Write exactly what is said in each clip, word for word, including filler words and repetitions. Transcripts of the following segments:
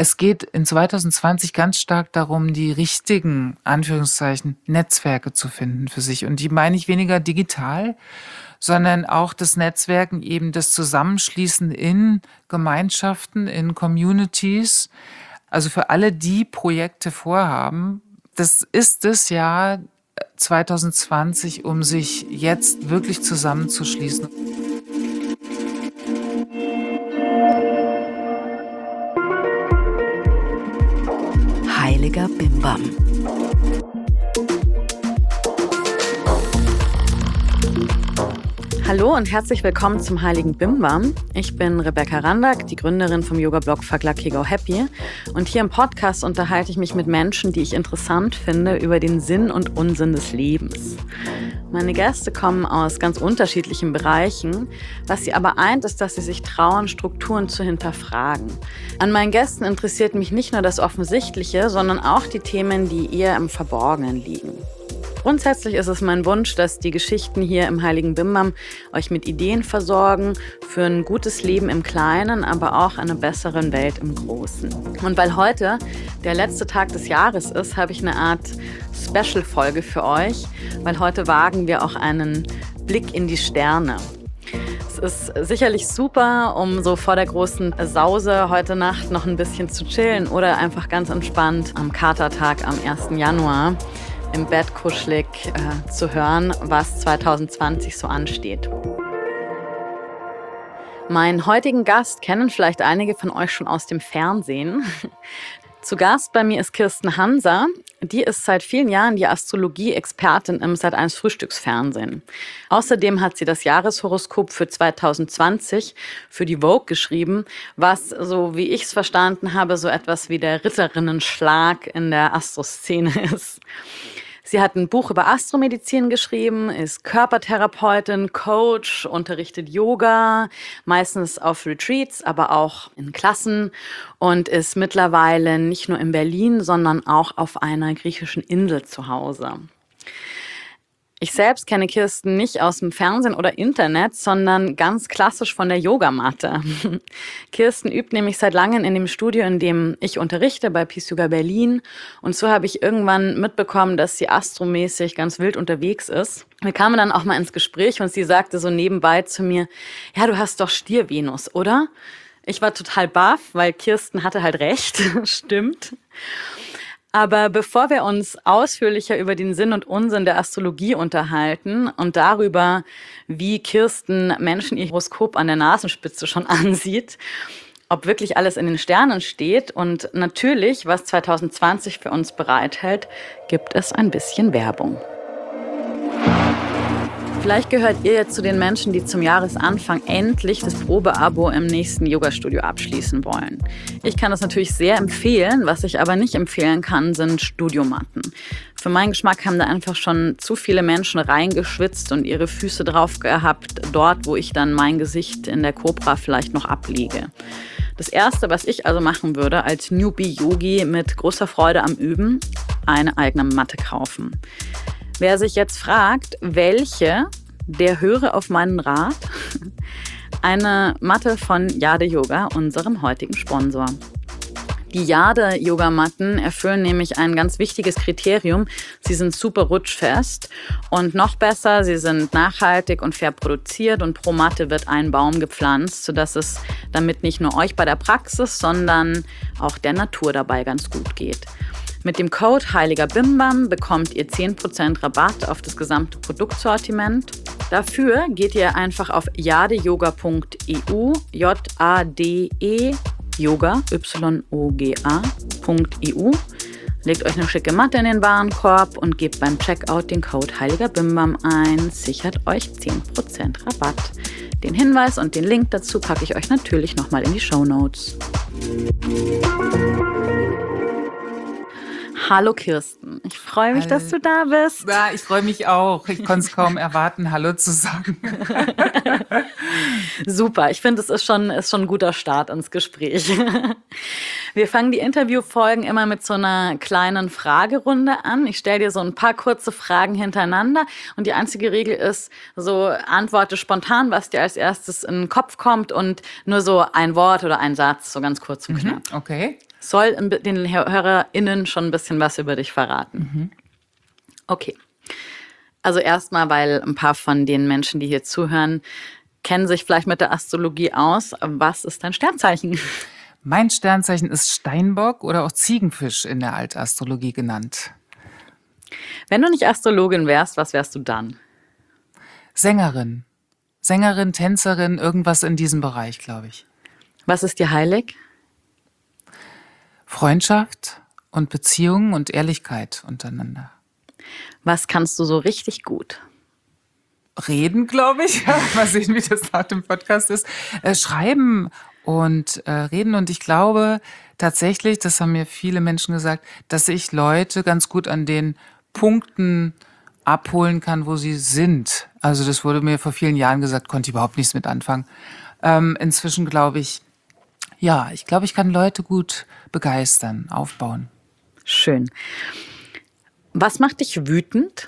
Es geht in zwanzig zwanzig ganz stark darum, die richtigen, Anführungszeichen, Netzwerke zu finden für sich. Und die meine ich weniger digital, sondern auch das Netzwerken, eben das Zusammenschließen in Gemeinschaften, in Communities. Also für alle, die Projekte vorhaben, das ist das Jahr zwanzig zwanzig, um sich jetzt wirklich zusammenzuschließen. Heiliger Bimbam. Hallo und herzlich willkommen zum Heiligen Bimbam. Ich bin Rebecca Randack, die Gründerin vom Yoga-Blog Verlag Hegau Happy. Und hier im Podcast unterhalte ich mich mit Menschen, die ich interessant finde, über den Sinn und Unsinn des Lebens. Meine Gäste kommen aus ganz unterschiedlichen Bereichen. Was sie aber eint, ist, dass sie sich trauen, Strukturen zu hinterfragen. An meinen Gästen interessiert mich nicht nur das Offensichtliche, sondern auch die Themen, die eher im Verborgenen liegen. Grundsätzlich ist es mein Wunsch, dass die Geschichten hier im Heiligen Bimbam euch mit Ideen versorgen für ein gutes Leben im Kleinen, aber auch eine bessere Welt im Großen. Und weil heute der letzte Tag des Jahres ist, habe ich eine Art Special-Folge für euch, weil heute wagen wir auch einen Blick in die Sterne. Es ist sicherlich super, um so vor der großen Sause heute Nacht noch ein bisschen zu chillen oder einfach ganz entspannt am Katertag am ersten Januar im Bett kuschelig äh, zu hören, was zwanzig zwanzig so ansteht. Meinen heutigen Gast kennen vielleicht einige von euch schon aus dem Fernsehen. Zu Gast bei mir ist Kirsten Hanser. Die ist seit vielen Jahren die Astrologie-Expertin im Sat eins Frühstücksfernsehen. Außerdem hat sie das Jahreshoroskop für zwanzig zwanzig für die Vogue geschrieben, was, so wie ich es verstanden habe, so etwas wie der Ritterinnenschlag in der Astroszene ist. Sie hat ein Buch über Astromedizin geschrieben, ist Körpertherapeutin, Coach, unterrichtet Yoga, meistens auf Retreats, aber auch in Klassen und ist mittlerweile nicht nur in Berlin, sondern auch auf einer griechischen Insel zu Hause. Ich selbst kenne Kirsten nicht aus dem Fernsehen oder Internet, sondern ganz klassisch von der Yogamatte. Kirsten übt nämlich seit langem in dem Studio, in dem ich unterrichte, bei Peace Yoga Berlin. Und so habe ich irgendwann mitbekommen, dass sie astromäßig ganz wild unterwegs ist. Wir kamen dann auch mal ins Gespräch und sie sagte so nebenbei zu mir, ja, du hast doch Stier-Venus, oder? Ich war total baff, weil Kirsten hatte halt recht, stimmt. Aber bevor wir uns ausführlicher über den Sinn und Unsinn der Astrologie unterhalten und darüber, wie Kirsten Menschen ihr Horoskop an der Nasenspitze schon ansieht, ob wirklich alles in den Sternen steht und natürlich, was zwanzig zwanzig für uns bereithält, gibt es ein bisschen Werbung. Vielleicht gehört ihr jetzt zu den Menschen, die zum Jahresanfang endlich das Probeabo im nächsten Yoga-Studio abschließen wollen. Ich kann das natürlich sehr empfehlen, was ich aber nicht empfehlen kann, sind Studiomatten. Für meinen Geschmack haben da einfach schon zu viele Menschen reingeschwitzt und ihre Füße drauf gehabt, dort, wo ich dann mein Gesicht in der Cobra vielleicht noch ablege. Das Erste, was ich also machen würde als Newbie-Yogi mit großer Freude am Üben, eine eigene Matte kaufen. Wer sich jetzt fragt, welche, der höre auf meinen Rat. Eine Matte von Jade Yoga, unserem heutigen Sponsor. Die Jade-Yogamatten erfüllen nämlich ein ganz wichtiges Kriterium. Sie sind super rutschfest und noch besser, sie sind nachhaltig und fair produziert und pro Matte wird ein Baum gepflanzt, sodass es damit nicht nur euch bei der Praxis, sondern auch der Natur dabei ganz gut geht. Mit dem Code Heiliger Bimbam bekommt ihr zehn Prozent Rabatt auf das gesamte Produktsortiment. Dafür geht ihr einfach auf jadeyoga punkt e u, J A D E, Yoga, Y O G A, .eu, legt euch eine schicke Matte in den Warenkorb und gebt beim Checkout den Code Heiliger Bimbam ein, sichert euch zehn Prozent Rabatt. Den Hinweis und den Link dazu packe ich euch natürlich nochmal in die Shownotes. Hallo Kirsten, ich freue mich, Hallo. dass du da bist. Ja, ich freue mich auch. Ich konnte es kaum erwarten, Hallo zu sagen. Super, ich finde, es ist schon, ist schon ein guter Start ins Gespräch. Wir fangen die Interviewfolgen immer mit so einer kleinen Fragerunde an. Ich stelle dir so ein paar kurze Fragen hintereinander und die einzige Regel ist, so antworte spontan, was dir als erstes in den Kopf kommt und nur so ein Wort oder ein Satz, so ganz kurz und knapp. Mhm, okay. Soll den HörerInnen schon ein bisschen was über dich verraten. Mhm. Okay. Also erstmal, weil ein paar von den Menschen, die hier zuhören, kennen sich vielleicht mit der Astrologie aus. Was ist dein Sternzeichen? Mein Sternzeichen ist Steinbock oder auch Ziegenfisch in der Altastrologie genannt. Wenn du nicht Astrologin wärst, was wärst du dann? Sängerin. Sängerin, Tänzerin, irgendwas in diesem Bereich, glaube ich. Was ist dir heilig? Freundschaft und Beziehungen und Ehrlichkeit untereinander. Was kannst du so richtig gut? Reden, glaube ich. Mal sehen, wie das nach dem Podcast ist. Äh, schreiben und äh, reden. Und ich glaube tatsächlich, das haben mir viele Menschen gesagt, dass ich Leute ganz gut an den Punkten abholen kann, wo sie sind. Also das wurde mir vor vielen Jahren gesagt, konnte ich überhaupt nichts mit anfangen. Ähm, inzwischen glaube ich, ja, ich glaube, ich kann Leute gut begeistern, aufbauen. Schön. Was macht dich wütend?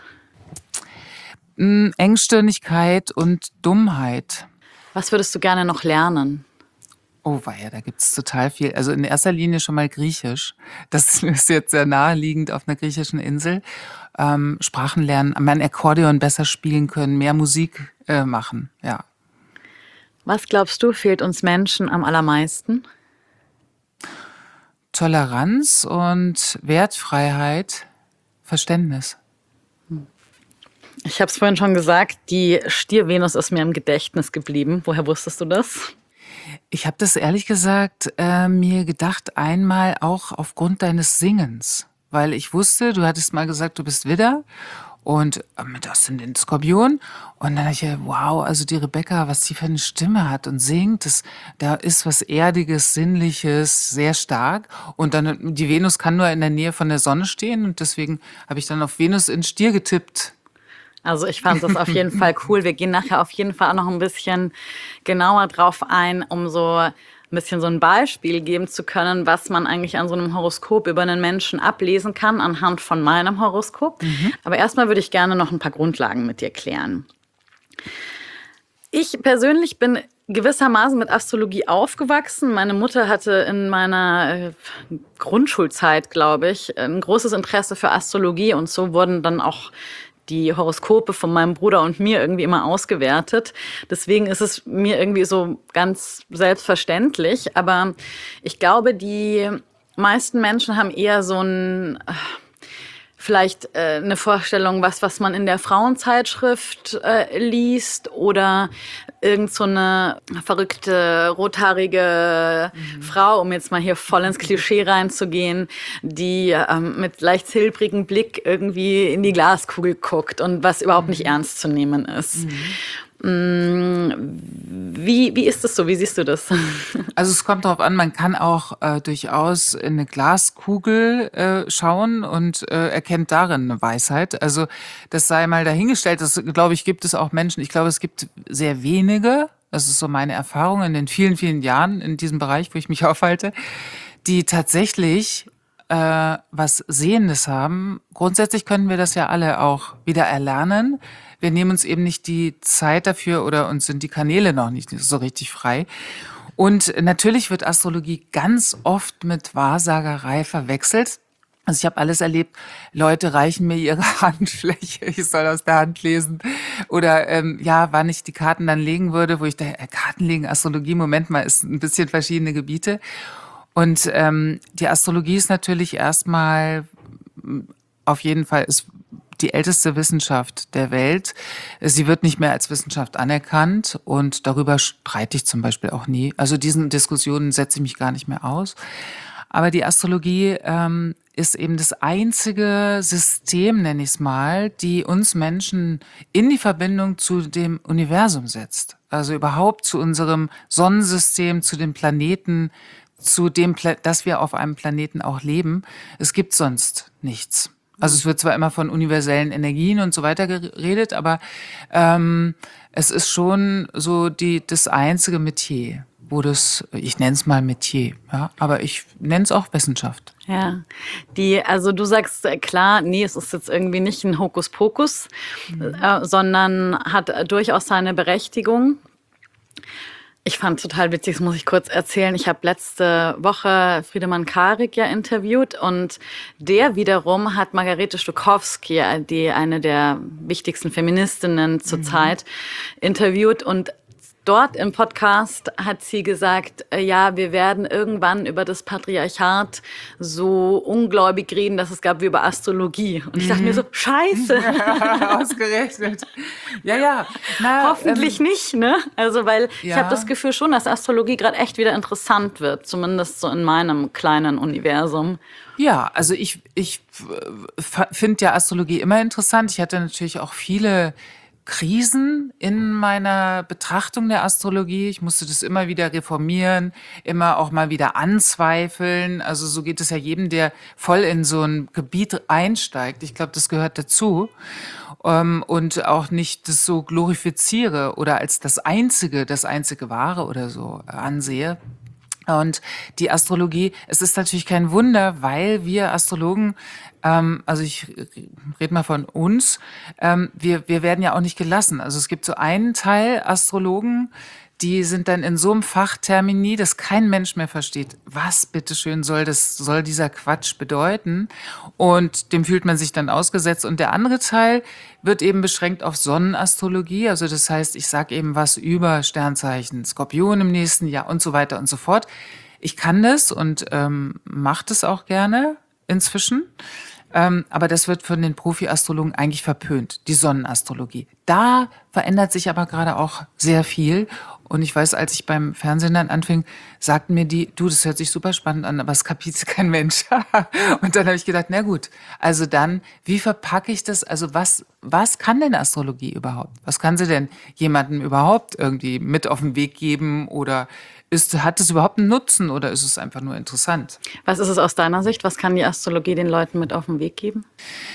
Engstirnigkeit und Dummheit. Was würdest du gerne noch lernen? Oh weia, da gibt's total viel. Also in erster Linie schon mal Griechisch. Das ist jetzt sehr naheliegend auf einer griechischen Insel. Ähm, Sprachen lernen, mein Akkordeon besser spielen können, mehr Musik äh, machen, ja. Was glaubst du, fehlt uns Menschen am allermeisten? Toleranz und Wertfreiheit, Verständnis. Ich habe es vorhin schon gesagt, die Stier-Venus ist mir im Gedächtnis geblieben. Woher wusstest du das? Ich habe das ehrlich gesagt äh, mir gedacht, einmal auch aufgrund deines Singens. Weil ich wusste, du hattest mal gesagt, du bist Widder und äh, mit Aszendent Skorpion. Und dann dachte ich, wow, also die Rebecca, was die für eine Stimme hat und singt, das, da ist was Erdiges, Sinnliches, sehr stark. Und dann, die Venus kann nur in der Nähe von der Sonne stehen und deswegen habe ich dann auf Venus in Stier getippt. Also ich fand das auf jeden Fall cool. Wir gehen nachher auf jeden Fall auch noch ein bisschen genauer drauf ein, um so ein bisschen so ein Beispiel geben zu können, was man eigentlich an so einem Horoskop über einen Menschen ablesen kann, anhand von meinem Horoskop. Mhm. Aber erstmal würde ich gerne noch ein paar Grundlagen mit dir klären. Ich persönlich bin gewissermaßen mit Astrologie aufgewachsen. Meine Mutter hatte in meiner Grundschulzeit, glaube ich, ein großes Interesse für Astrologie und so wurden dann auch die Horoskope von meinem Bruder und mir irgendwie immer ausgewertet. Deswegen ist es mir irgendwie so ganz selbstverständlich. Aber ich glaube, die meisten Menschen haben eher so ein, vielleicht äh, eine Vorstellung, was, was man in der Frauenzeitschrift äh, liest oder irgend so eine verrückte, rothaarige mhm. Frau, um jetzt mal hier voll ins Klischee reinzugehen, die ähm, mit leicht silbrigem Blick irgendwie in die Glaskugel guckt und was überhaupt nicht ernst zu nehmen ist. Mhm. Wie, wie ist das so? Wie siehst du das? Also es kommt darauf an, man kann auch äh, durchaus in eine Glaskugel äh, schauen und äh, erkennt darin eine Weisheit. Also das sei mal dahingestellt. Das, glaube ich, gibt es auch Menschen. Ich glaube, es gibt sehr wenige, das ist so meine Erfahrung in den vielen, vielen Jahren in diesem Bereich, wo ich mich aufhalte, die tatsächlich äh, was Sehendes haben. Grundsätzlich können wir das ja alle auch wieder erlernen. Wir nehmen uns eben nicht die Zeit dafür oder uns sind die Kanäle noch nicht so richtig frei. Und natürlich wird Astrologie ganz oft mit Wahrsagerei verwechselt. Also ich habe alles erlebt, Leute reichen mir ihre Handfläche, ich soll aus der Hand lesen. Oder ähm, ja, wann ich die Karten dann legen würde, wo ich da, äh, Karten legen, Astrologie, Moment mal, ist ein bisschen verschiedene Gebiete. Und ähm, die Astrologie ist natürlich erstmal, auf jeden Fall, ist die älteste Wissenschaft der Welt. Sie wird nicht mehr als Wissenschaft anerkannt und darüber streite ich zum Beispiel auch nie. Also diesen Diskussionen setze ich mich gar nicht mehr aus. Aber die Astrologie ähm, ist eben das einzige System, nenne ich es mal, die uns Menschen in die Verbindung zu dem Universum setzt. Also überhaupt zu unserem Sonnensystem, zu den Planeten, zu dem, dass wir auf einem Planeten auch leben. Es gibt sonst nichts. Also es wird zwar immer von universellen Energien und so weiter geredet, aber ähm, es ist schon so die das einzige Metier, wo das, ich nenne es mal Metier, ja, aber ich nenne es auch Wissenschaft. Ja, die, also du sagst äh, klar, nee, es ist jetzt irgendwie nicht ein Hokuspokus, mhm. äh, sondern hat äh, durchaus seine Berechtigung. Ich fand es total witzig, das muss ich kurz erzählen. Ich habe letzte Woche Friedemann Karik ja interviewt und der wiederum hat Margarete Stokowski, die eine der wichtigsten Feministinnen zur mhm. Zeit, interviewt und dort im Podcast hat sie gesagt, äh, ja, wir werden irgendwann über das Patriarchat so ungläubig reden, dass es gab wie über Astrologie. Und ich dachte mir so, scheiße. Ja, ausgerechnet. Ja, ja. Na, Hoffentlich ähm, nicht, ne? Also, weil ja. ich habe das Gefühl schon, dass Astrologie gerade echt wieder interessant wird. Zumindest so in meinem kleinen Universum. Ja, also ich, ich finde ja Astrologie immer interessant. Ich hatte natürlich auch viele Krisen in meiner Betrachtung der Astrologie. Ich musste das immer wieder reformieren, immer auch mal wieder anzweifeln. Also so geht es ja jedem, der voll in so ein Gebiet einsteigt. Ich glaube, das gehört dazu. Ähm, und auch nicht das so glorifiziere oder als das Einzige, das einzige Wahre oder so ansehe. Und die Astrologie, es ist natürlich kein Wunder, weil wir Astrologen, ähm, also ich rede mal von uns, ähm, wir, wir werden ja auch nicht gelassen. Also es gibt so einen Teil Astrologen, die sind dann in so einem Fachtermini, dass kein Mensch mehr versteht, was bitteschön soll das, soll dieser Quatsch bedeuten? Und dem fühlt man sich dann ausgesetzt. Und der andere Teil wird eben beschränkt auf Sonnenastrologie. Also das heißt, ich sage eben was über Sternzeichen Skorpion im nächsten Jahr und so weiter und so fort. Ich kann das und ähm, mache das auch gerne inzwischen. Ähm, aber das wird von den Profi-Astrologen eigentlich verpönt, die Sonnenastrologie. Da verändert sich aber gerade auch sehr viel. Und ich weiß, als ich beim Fernsehen dann anfing, sagten mir die, du, das hört sich super spannend an, aber es kapiert kein Mensch. Und dann habe ich gedacht, na gut, also dann, wie verpacke ich das? Also was, was kann denn Astrologie überhaupt? Was kann sie denn jemandem überhaupt irgendwie mit auf den Weg geben? Oder ist, hat es überhaupt einen Nutzen oder ist es einfach nur interessant? Was ist es aus deiner Sicht? Was kann die Astrologie den Leuten mit auf den Weg geben?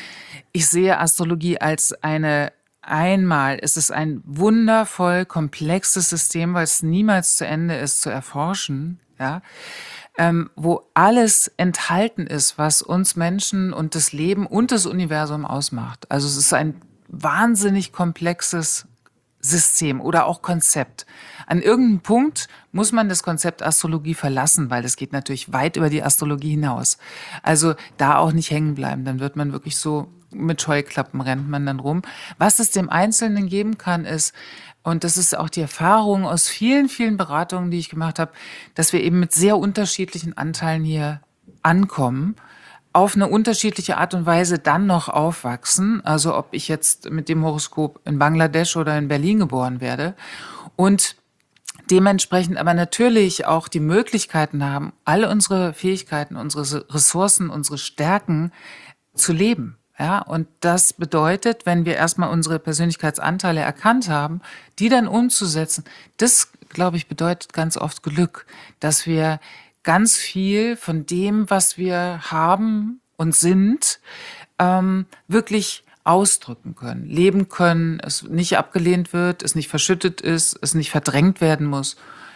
Ich sehe Astrologie als eine Einmal ist es ein wundervoll komplexes System, weil es niemals zu Ende ist zu erforschen, ja, ähm, wo alles enthalten ist, was uns Menschen und das Leben und das Universum ausmacht. Also es ist ein wahnsinnig komplexes System oder auch Konzept. An irgendeinem Punkt muss man das Konzept Astrologie verlassen, weil das geht natürlich weit über die Astrologie hinaus. Also da auch nicht hängen bleiben, dann wird man wirklich so, mit Scheuklappen rennt man dann rum. Was es dem Einzelnen geben kann, ist, und das ist auch die Erfahrung aus vielen, vielen Beratungen, die ich gemacht habe, dass wir eben mit sehr unterschiedlichen Anteilen hier ankommen, auf eine unterschiedliche Art und Weise dann noch aufwachsen. Also ob ich jetzt mit dem Horoskop in Bangladesch oder in Berlin geboren werde. Und dementsprechend aber natürlich auch die Möglichkeiten haben, alle unsere Fähigkeiten, unsere Ressourcen, unsere Stärken zu leben. Ja, und das bedeutet, wenn wir erstmal unsere Persönlichkeitsanteile erkannt haben, die dann umzusetzen, das, glaube ich, bedeutet ganz oft Glück, dass wir ganz viel von dem, was wir haben und sind, ähm, wirklich ausdrücken können, leben können, es nicht abgelehnt wird, es nicht verschüttet ist, es nicht verdrängt werden muss.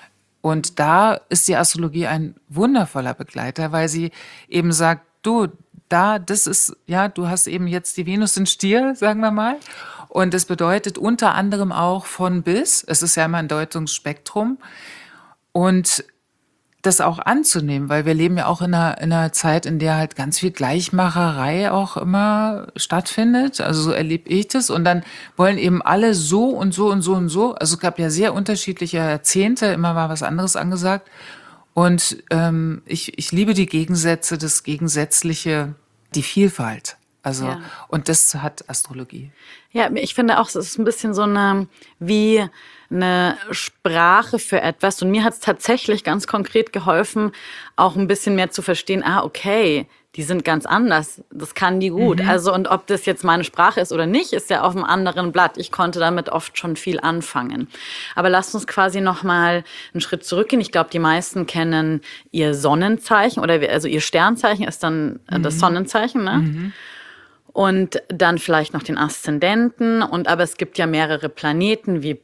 Und da ist die Astrologie ein wundervoller Begleiter, weil sie eben sagt, du, da, das ist, ja, du hast eben jetzt die Venus in Stier, sagen wir mal. Und das bedeutet unter anderem auch von bis. Es ist ja immer ein Deutungsspektrum. Und das auch anzunehmen, weil wir leben ja auch in einer, in einer Zeit, in der halt ganz viel Gleichmacherei auch immer stattfindet. Also so erlebe ich das. Und dann wollen eben alle so und so und so und so. Also es gab ja sehr unterschiedliche Jahrzehnte, immer war was anderes angesagt. Und ähm, ich, ich liebe die Gegensätze, das Gegensätzliche, die Vielfalt. Also, ja. Und das hat Astrologie. Ja, ich finde auch, es ist ein bisschen so eine, wie eine Sprache für etwas. Und mir hat es tatsächlich ganz konkret geholfen, auch ein bisschen mehr zu verstehen, ah, okay, die sind ganz anders. Das kann die gut. Mhm. Also, und ob das jetzt meine Sprache ist oder nicht, ist ja auf einem anderen Blatt. Ich konnte damit oft schon viel anfangen. Aber lasst uns quasi noch mal einen Schritt zurückgehen. Ich glaube, die meisten kennen ihr Sonnenzeichen oder also ihr Sternzeichen ist dann mhm. das Sonnenzeichen, ne? Mhm. Und dann vielleicht noch den Aszendenten. Und aber es gibt ja mehrere Planeten wie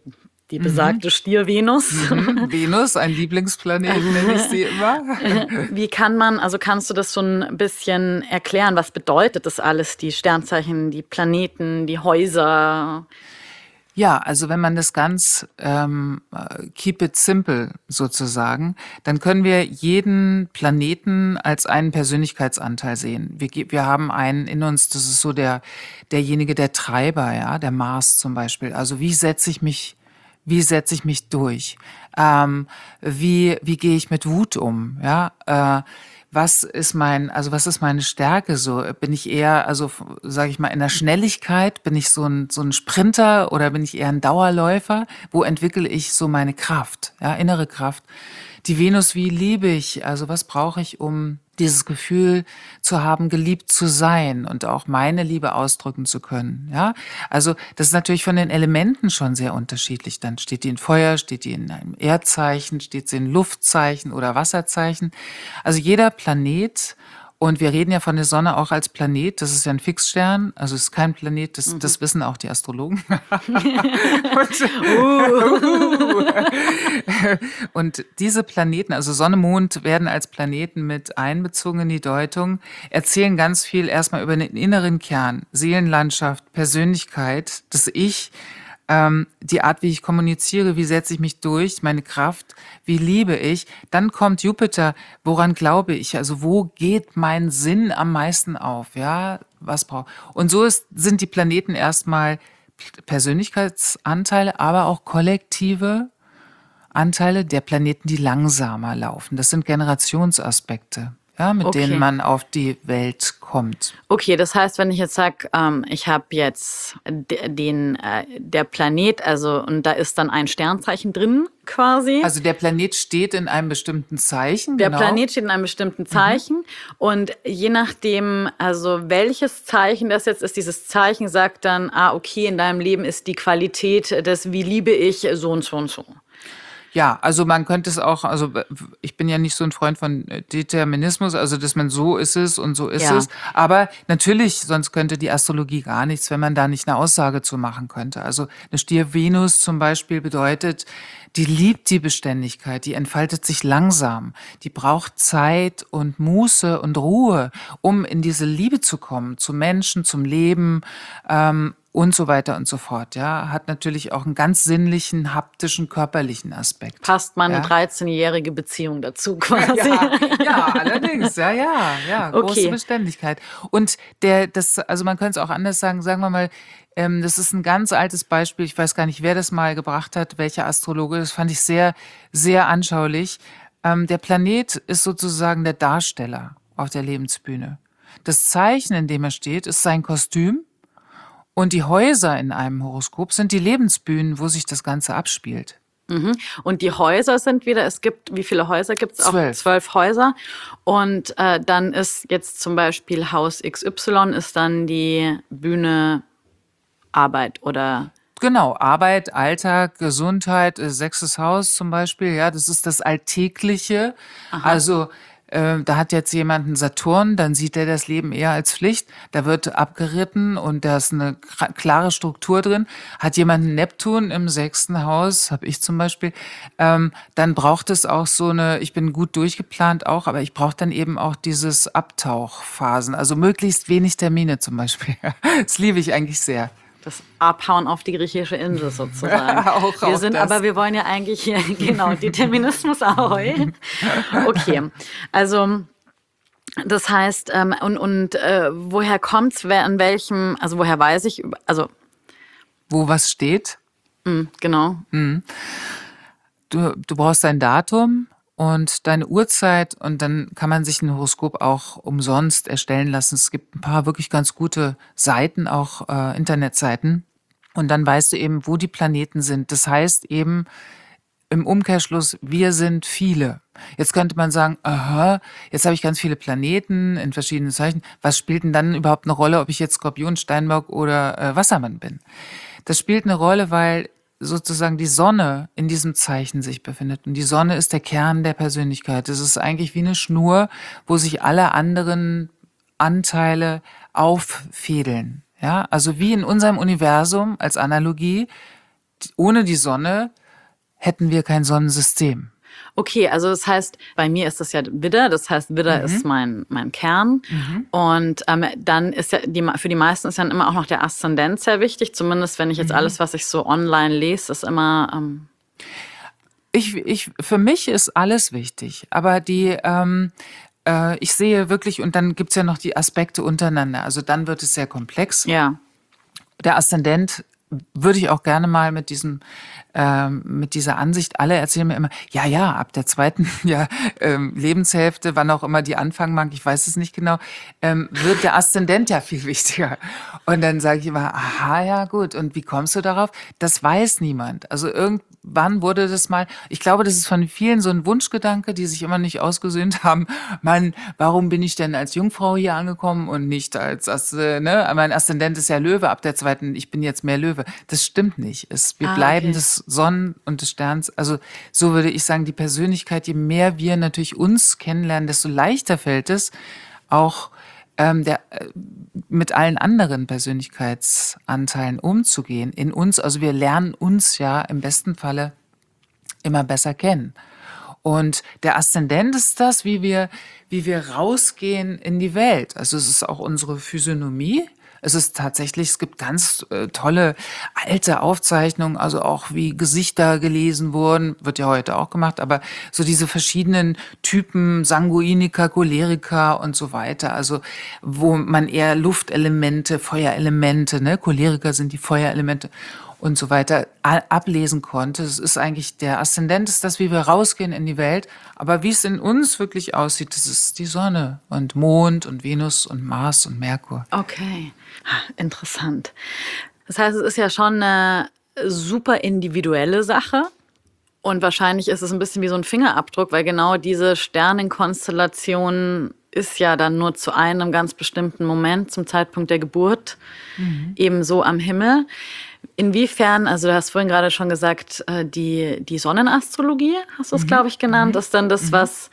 die Mhm. besagte Stier-Venus. Mhm. Venus, ein Lieblingsplanet, nenne ich sie immer. Wie kann man, also kannst du das so ein bisschen erklären? Was bedeutet das alles, die Sternzeichen, die Planeten, die Häuser? Ja, also wenn man das ganz ähm, äh, keep it simple sozusagen, dann können wir jeden Planeten als einen Persönlichkeitsanteil sehen. Wir, ge- wir haben einen in uns, das ist so der derjenige, der Treiber, ja, der Mars zum Beispiel. Also wie setze ich mich, wie setze ich mich durch? Ähm, wie wie gehe ich mit Wut um? Ja, äh, was ist mein, also was ist meine Stärke so? Bin ich eher, also sage ich mal, in der Schnelligkeit, bin ich so ein so ein Sprinter oder bin ich eher ein Dauerläufer? Wo entwickle ich so meine Kraft, ja, innere Kraft? Die Venus, wie liebe ich? Also was brauche ich, um dieses Gefühl zu haben, geliebt zu sein und auch meine Liebe ausdrücken zu können, ja? Also, das ist natürlich von den Elementen schon sehr unterschiedlich. Dann steht die in Feuer, steht die in einem Erdzeichen, steht sie in Luftzeichen oder Wasserzeichen. Also jeder Planet, und wir reden ja von der Sonne auch als Planet, das ist ja ein Fixstern, also es ist kein Planet, das, Mhm. das wissen auch die Astrologen. uh. Und diese Planeten, also Sonne, Mond, werden als Planeten mit einbezogen in die Deutung, erzählen ganz viel erstmal über den inneren Kern, Seelenlandschaft, Persönlichkeit, das Ich, ähm, die Art, wie ich kommuniziere, wie setze ich mich durch, meine Kraft, wie liebe ich. Dann kommt Jupiter, woran glaube ich? Also wo geht mein Sinn am meisten auf? Ja, was braucht? Und so ist, sind die Planeten erstmal Persönlichkeitsanteile, aber auch kollektive Anteile der Planeten, die langsamer laufen. Das sind Generationsaspekte, ja, mit denen Okay. man auf die Welt kommt. Okay, das heißt, wenn ich jetzt sage, ähm, ich habe jetzt de- den, äh, der Planet, also und da ist dann ein Sternzeichen drin quasi. Also der Planet steht in einem bestimmten Zeichen, Der genau. Planet steht in einem bestimmten Zeichen und je nachdem, also welches Zeichen das jetzt ist, dieses Zeichen sagt dann, ah, okay, in deinem Leben ist die Qualität des Wie liebe ich so und so und so. Ja, also man könnte es auch, also ich bin ja nicht so ein Freund von Determinismus, also dass man so ist es und so ist Ja. es. Aber natürlich, sonst könnte die Astrologie gar nichts, wenn man da nicht eine Aussage zu machen könnte. Also eine Stier-Venus zum Beispiel bedeutet, die liebt die Beständigkeit, die entfaltet sich langsam, die braucht Zeit und Muße und Ruhe, um in diese Liebe zu kommen, zu Menschen, zum Leben, ähm, und so weiter und so fort, ja. Hat natürlich auch einen ganz sinnlichen, haptischen, körperlichen Aspekt. Passt meine Ja, dreizehnjährige Beziehung dazu quasi. ja, ja, allerdings, ja, ja, ja, große Okay. Beständigkeit. Und der, das, also man könnte es auch anders sagen, sagen wir mal, ähm, das ist ein ganz altes Beispiel, ich weiß gar nicht, wer das mal gebracht hat, welcher Astrologe, das fand ich sehr, sehr anschaulich. Ähm, der Planet ist sozusagen der Darsteller auf der Lebensbühne. Das Zeichen, in dem er steht, ist sein Kostüm. Und die Häuser in einem Horoskop sind die Lebensbühnen, wo sich das Ganze abspielt. Mhm. Und die Häuser sind wieder, es gibt, wie viele Häuser gibt es? Auch Zwölf. zwölf Häuser. Und äh, dann ist jetzt zum Beispiel Haus X Y ist dann die Bühne Arbeit oder Genau, Arbeit, Alltag, Gesundheit, äh, sechstes Haus zum Beispiel, ja, das ist das Alltägliche. Also äh, da hat jetzt jemand einen Saturn, dann sieht er das Leben eher als Pflicht. Da wird abgeritten und da ist eine kra- klare Struktur drin. Hat jemand einen Neptun im sechsten Haus, habe ich zum Beispiel, ähm, dann braucht es auch so eine, ich bin gut durchgeplant auch, aber ich brauche dann eben auch dieses Abtauchphasen, also möglichst wenig Termine zum Beispiel. Das liebe ich eigentlich sehr. das Abhauen auf die griechische Insel sozusagen. Auch- wir auch sind, das. aber wir wollen ja eigentlich hier, genau, Determinismus Ahoi. Okay, also das heißt, ähm, und, und äh, woher kommt's, wer an welchem, also woher weiß ich, über- also Wo was steht, mh, genau, du, du brauchst dein Datum und deine Uhrzeit und dann kann man sich ein Horoskop auch umsonst erstellen lassen. Es gibt ein paar wirklich ganz gute Seiten, auch äh, Internetseiten. Und dann weißt du eben, wo die Planeten sind. Das heißt eben im Umkehrschluss, wir sind viele. Jetzt könnte man sagen, aha, jetzt habe ich ganz viele Planeten in verschiedenen Zeichen. Was spielt denn dann überhaupt eine Rolle, ob ich jetzt Skorpion, Steinbock oder äh, Wassermann bin? Das spielt eine Rolle, weil sozusagen die Sonne in diesem Zeichen sich befindet. Und die Sonne ist der Kern der Persönlichkeit. Es ist eigentlich wie eine Schnur, wo sich alle anderen Anteile auffädeln. Ja, also wie in unserem Universum als Analogie ohne die Sonne hätten wir kein Sonnensystem. Okay, also das heißt, bei mir ist das ja Widder, das heißt, Widder mhm. ist mein, mein Kern. Mhm. Und ähm, dann ist ja, die, für die meisten ist dann immer auch noch der Aszendent sehr wichtig, zumindest wenn ich jetzt mhm. alles, was ich so online lese, ist immer... Ähm ich, ich, für mich ist alles wichtig, aber die... Ähm, äh, ich sehe wirklich, und dann gibt's ja noch die Aspekte untereinander, also dann wird es sehr komplex. Ja. Der Aszendent würde ich auch gerne mal mit diesem ähm, mit dieser Ansicht, alle erzählen mir immer, ja, ja, ab der zweiten ja, ähm, Lebenshälfte, wann auch immer die anfangen mag, ich weiß es nicht genau, ähm, wird der Aszendent ja viel wichtiger. Und dann sage ich immer, aha, ja gut, und wie kommst du darauf? Das weiß niemand. Also irgendwann wurde das mal, ich glaube, das ist von vielen so ein Wunschgedanke, die sich immer nicht ausgesöhnt haben, Mann, warum bin ich denn als Jungfrau hier angekommen und nicht als, als ne? Mein Aszendent ist ja Löwe, ab der zweiten, ich bin jetzt mehr Löwe. Das stimmt nicht. Es, wir Ah, bleiben okay. des Sonnen- und des Sterns. Also so würde ich sagen, die Persönlichkeit, je mehr wir natürlich uns kennenlernen, desto leichter fällt es, auch ähm, der, äh, mit allen anderen Persönlichkeitsanteilen umzugehen. In uns, also wir lernen uns ja im besten Falle immer besser kennen. Und der Aszendent ist das, wie wir, wie wir rausgehen in die Welt. Also es ist auch unsere Physiognomie. Es ist tatsächlich, es gibt ganz äh, tolle alte Aufzeichnungen, also auch wie Gesichter gelesen wurden, wird ja heute auch gemacht, aber so diese verschiedenen Typen, Sanguiniker, Choleriker und so weiter, also wo man eher Luftelemente, Feuerelemente, ne, Choleriker sind die Feuerelemente und so weiter ablesen konnte. Es ist eigentlich, der Aszendent ist das, wie wir rausgehen in die Welt. Aber wie es in uns wirklich aussieht, das ist die Sonne und Mond und Venus und Mars und Merkur. Okay, interessant. Das heißt, es ist ja schon eine super individuelle Sache. Und wahrscheinlich ist es ein bisschen wie so ein Fingerabdruck, weil genau diese Sternenkonstellation ist ja dann nur zu einem ganz bestimmten Moment, zum Zeitpunkt der Geburt, mhm. eben so am Himmel. Inwiefern, also du hast vorhin gerade schon gesagt, die, die Sonnenastrologie, hast du es, mhm. glaube ich, genannt, mhm. ist dann das, was,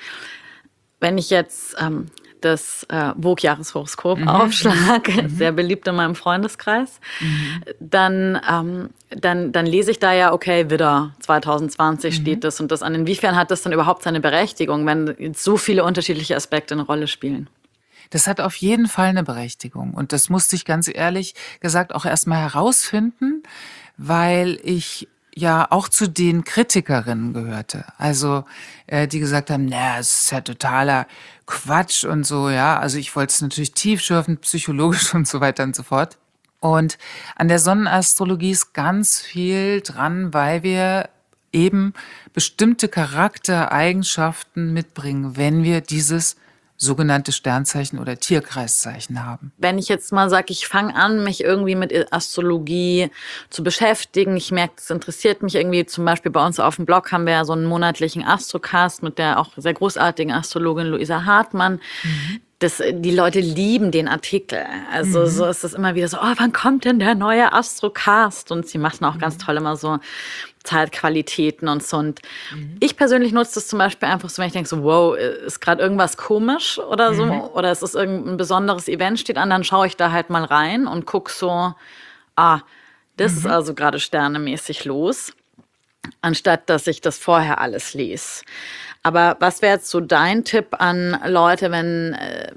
wenn ich jetzt ähm, das äh, Vogue-Jahreshoroskop mhm. aufschlage, mhm. sehr beliebt in meinem Freundeskreis, mhm. dann, ähm, dann, dann lese ich da ja, okay, Widder, zwanzig zwanzig mhm. steht das und das an. Inwiefern hat das dann überhaupt seine Berechtigung, wenn jetzt so viele unterschiedliche Aspekte eine Rolle spielen? Das hat auf jeden Fall eine Berechtigung. Und das musste ich ganz ehrlich gesagt auch erstmal herausfinden, weil ich ja auch zu den Kritikerinnen gehörte. Also, äh, die gesagt haben, na, es ist ja totaler Quatsch und so, ja. Also ich wollte es natürlich tiefschürfend, psychologisch und so weiter und so fort. Und an der Sonnenastrologie ist ganz viel dran, weil wir eben bestimmte Charaktereigenschaften mitbringen, wenn wir dieses sogenannte Sternzeichen oder Tierkreiszeichen haben. Wenn ich jetzt mal sage, ich fange an, mich irgendwie mit Astrologie zu beschäftigen, ich merke, das interessiert mich irgendwie, zum Beispiel bei uns auf dem Blog haben wir ja so einen monatlichen Astrocast mit der auch sehr großartigen Astrologin Luisa Hartmann. Mhm. Das, die Leute lieben den Artikel. Also mhm. so ist es immer wieder so, oh, wann kommt denn der neue Astrocast? Und sie machen auch mhm. ganz toll immer so Zeitqualitäten und so. Und mhm. ich persönlich nutze das zum Beispiel einfach so, wenn ich denke so, wow, ist gerade irgendwas komisch oder so, mhm. oder es ist irgendein besonderes Event steht an, dann schaue ich da halt mal rein und gucke so, ah, das mhm. ist also gerade sternemäßig los, anstatt dass ich das vorher alles lese. Aber was wäre jetzt so dein Tipp an Leute, wenn äh,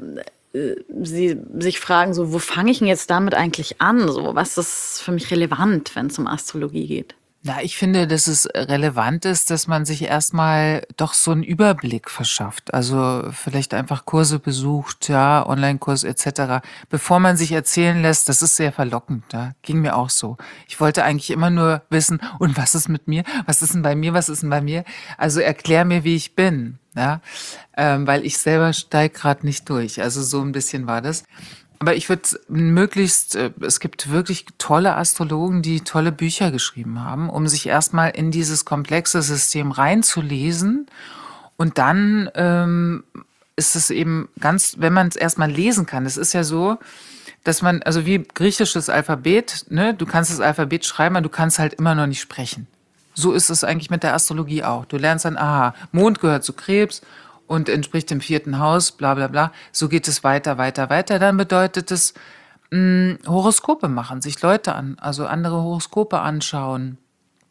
sie sich fragen, so, wo fange ich denn jetzt damit eigentlich an? So, was ist für mich relevant, wenn es um Astrologie geht? Na, ich finde, dass es relevant ist, dass man sich erstmal doch so einen Überblick verschafft. Also vielleicht einfach Kurse besucht, ja, Online-Kurs et cetera, bevor man sich erzählen lässt. Das ist sehr verlockend, ja, ging mir auch so. Ich wollte eigentlich immer nur wissen, und was ist mit mir? Was ist denn bei mir? Was ist denn bei mir? Also erklär mir, wie ich bin, ja, ähm, weil ich selber steig gerade nicht durch. Also so ein bisschen war das. Aber ich würde möglichst, es gibt wirklich tolle Astrologen, die tolle Bücher geschrieben haben, um sich erstmal in dieses komplexe System reinzulesen. Und dann ähm, ist es eben ganz, wenn man es erstmal lesen kann, es ist ja so, dass man, also wie griechisches Alphabet, ne, du kannst das Alphabet schreiben, aber du kannst halt immer noch nicht sprechen. So ist es eigentlich mit der Astrologie auch. Du lernst dann, aha, Mond gehört zu Krebs und entspricht dem vierten Haus, bla bla bla. So geht es weiter, weiter, weiter. Dann bedeutet es, mh, Horoskope machen, sich Leute an, also andere Horoskope anschauen.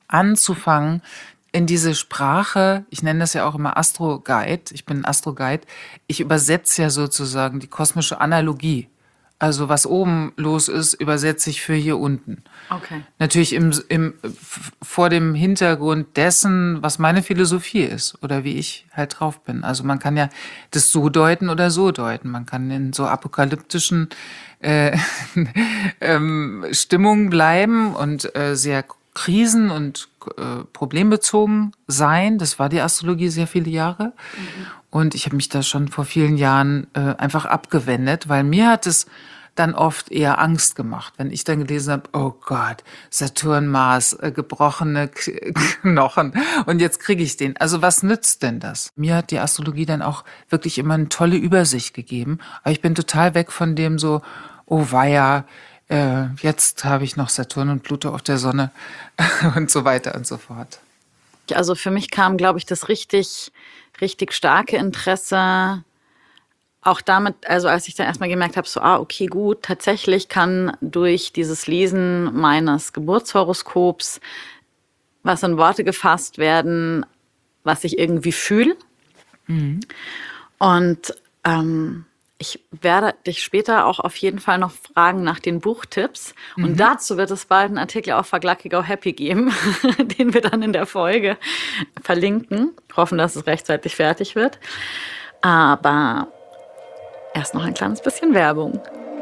anzufangen, in diese Sprache, ich nenne das ja auch immer Astro-Guide, ich bin Astro-Guide, ich übersetze ja sozusagen die kosmische Analogie. Also was oben los ist, übersetze ich für hier unten. Okay. Natürlich im, im, vor dem Hintergrund dessen, was meine Philosophie ist oder wie ich halt drauf bin. Also man kann ja das so deuten oder so deuten. Man kann in so apokalyptischen äh, ähm, Stimmungen bleiben und äh, sehr krisen- und äh, problembezogen sein. Das war die Astrologie sehr viele Jahre. Mhm. Und ich habe mich da schon vor vielen Jahren äh, einfach abgewendet, weil mir hat es dann oft eher Angst gemacht, wenn ich dann gelesen habe, oh Gott, Saturn, Mars, äh, gebrochene K- Knochen und jetzt kriege ich den. Also was nützt denn das? Mir hat die Astrologie dann auch wirklich immer eine tolle Übersicht gegeben, aber ich bin total weg von dem so, oh weia, äh, jetzt habe ich noch Saturn und Pluto auf der Sonne und so weiter und so fort. Also für mich kam, glaube ich, das richtig, richtig starke Interesse auch damit, also als ich dann erstmal gemerkt habe, so, ah, okay, gut, tatsächlich kann durch dieses Lesen meines Geburtshoroskops was in Worte gefasst werden, was ich irgendwie fühle. Mhm. Und ähm, ich werde dich später auch auf jeden Fall noch fragen nach den Buchtipps. Mhm. Und dazu wird es bald einen Artikel auf Verglacke Go Happy geben, den wir dann in der Folge verlinken. Hoffen, dass es rechtzeitig fertig wird. Aber erst noch ein kleines bisschen Werbung.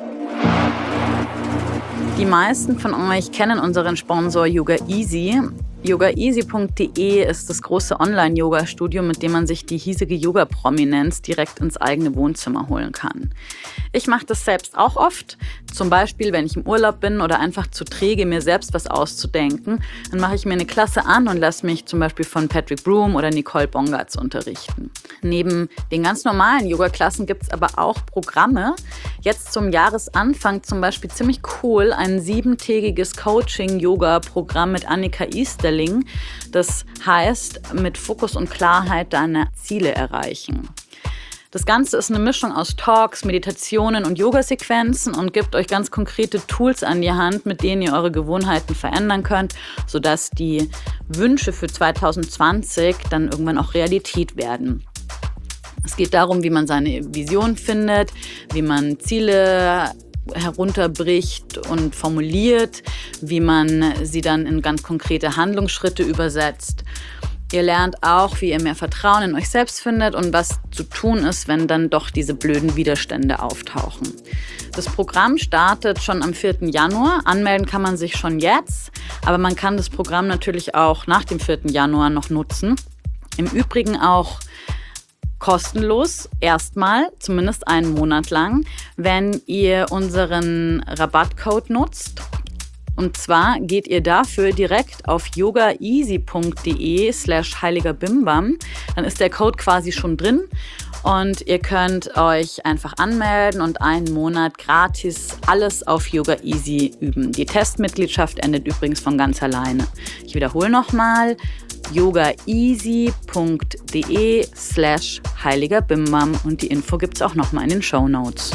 Die meisten von euch kennen unseren Sponsor Yoga Easy. yoga easy punkt de ist das große Online-Yoga-Studio, mit dem man sich die hiesige Yoga-Prominenz direkt ins eigene Wohnzimmer holen kann. Ich mache das selbst auch oft. Zum Beispiel, wenn ich im Urlaub bin oder einfach zu träge, mir selbst was auszudenken, dann mache ich mir eine Klasse an und lasse mich zum Beispiel von Patrick Broom oder Nicole Bongatz unterrichten. Neben den ganz normalen Yoga-Klassen gibt es aber auch Programme. Jetzt zum Jahresanfang zum Beispiel ziemlich cool ein siebentägiges Coaching-Yoga-Programm mit Annika Easterling. Das heißt, mit Fokus und Klarheit deine Ziele erreichen. Das Ganze ist eine Mischung aus Talks, Meditationen und Yoga-Sequenzen und gibt euch ganz konkrete Tools an die Hand, mit denen ihr eure Gewohnheiten verändern könnt, sodass die Wünsche für zwanzig zwanzig dann irgendwann auch Realität werden. Es geht darum, wie man seine Vision findet, wie man Ziele herunterbricht und formuliert, wie man sie dann in ganz konkrete Handlungsschritte übersetzt. Ihr lernt auch, wie ihr mehr Vertrauen in euch selbst findet und was zu tun ist, wenn dann doch diese blöden Widerstände auftauchen. Das Programm startet schon am vierten Januar. Anmelden kann man sich schon jetzt, aber man kann das Programm natürlich auch nach dem vierten Januar noch nutzen. Im Übrigen auch kostenlos, erstmal, zumindest einen Monat lang, wenn ihr unseren Rabattcode nutzt. Und zwar geht ihr dafür direkt auf yoga easy punkt de slash heiliger Bimbam. Dann ist der Code quasi schon drin und ihr könnt euch einfach anmelden und einen Monat gratis alles auf Yoga Easy üben. Die Testmitgliedschaft endet übrigens von ganz alleine. Ich wiederhole nochmal, yoga easy punkt de slash heiliger Bimbam und die Info gibt es auch nochmal in den Shownotes.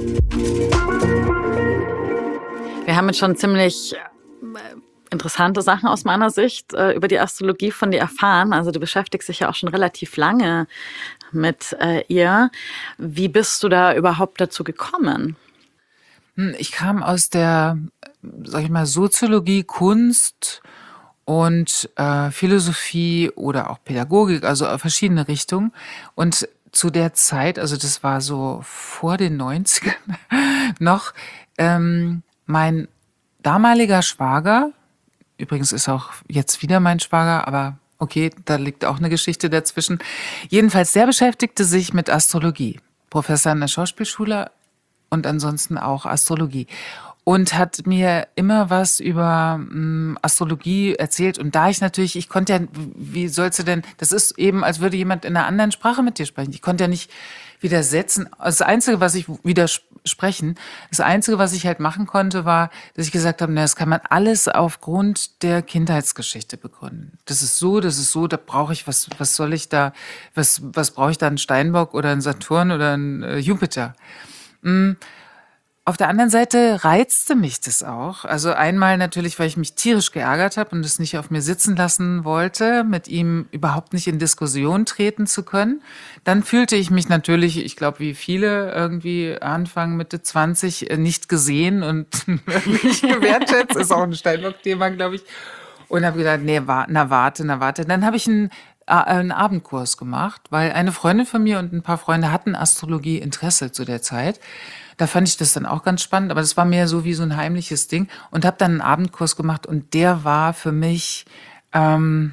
Wir haben jetzt schon ziemlich interessante Sachen aus meiner Sicht äh, über die Astrologie von dir erfahren. Also du beschäftigst dich ja auch schon relativ lange mit äh, ihr. Wie bist du da überhaupt dazu gekommen? Ich kam aus der, sag ich mal, Soziologie, Kunst und äh, Philosophie oder auch Pädagogik, also verschiedene Richtungen. Und zu der Zeit, also das war so vor den neunzigern noch, ähm, mein damaliger Schwager, übrigens ist auch jetzt wieder mein Schwager, aber okay, da liegt auch eine Geschichte dazwischen. Jedenfalls, der beschäftigte sich mit Astrologie. Professor an der Schauspielschule und ansonsten auch Astrologie. Und hat mir immer was über mh, Astrologie erzählt. Und da ich natürlich, ich konnte ja, wie sollst du denn, das ist eben, als würde jemand in einer anderen Sprache mit dir sprechen. Ich konnte ja nicht widersetzen. Das Einzige, was ich widersprechen, das Einzige, was ich halt machen konnte, war, dass ich gesagt habe, na, das kann man alles aufgrund der Kindheitsgeschichte begründen. Das ist so, das ist so, da brauche ich, was, was soll ich da, was, was brauche ich da, einen Steinbock oder einen Saturn oder einen äh, Jupiter? Mm. Auf der anderen Seite reizte mich das auch. Also einmal natürlich, weil ich mich tierisch geärgert habe und es nicht auf mir sitzen lassen wollte, mit ihm überhaupt nicht in Diskussion treten zu können. Dann fühlte ich mich natürlich, ich glaube, wie viele irgendwie Anfang, Mitte zwanzig, äh, nicht gesehen und nicht gewertschätzt. Ist auch ein Steinbock-Thema, glaube ich. Und habe gedacht, nee, wa- na warte, na warte. Dann habe ich einen, äh, einen Abendkurs gemacht, weil eine Freundin von mir und ein paar Freunde hatten Astrologie-Interesse zu der Zeit. Da fand ich das dann auch ganz spannend, aber das war mehr so wie so ein heimliches Ding und habe dann einen Abendkurs gemacht und der war für mich, ähm,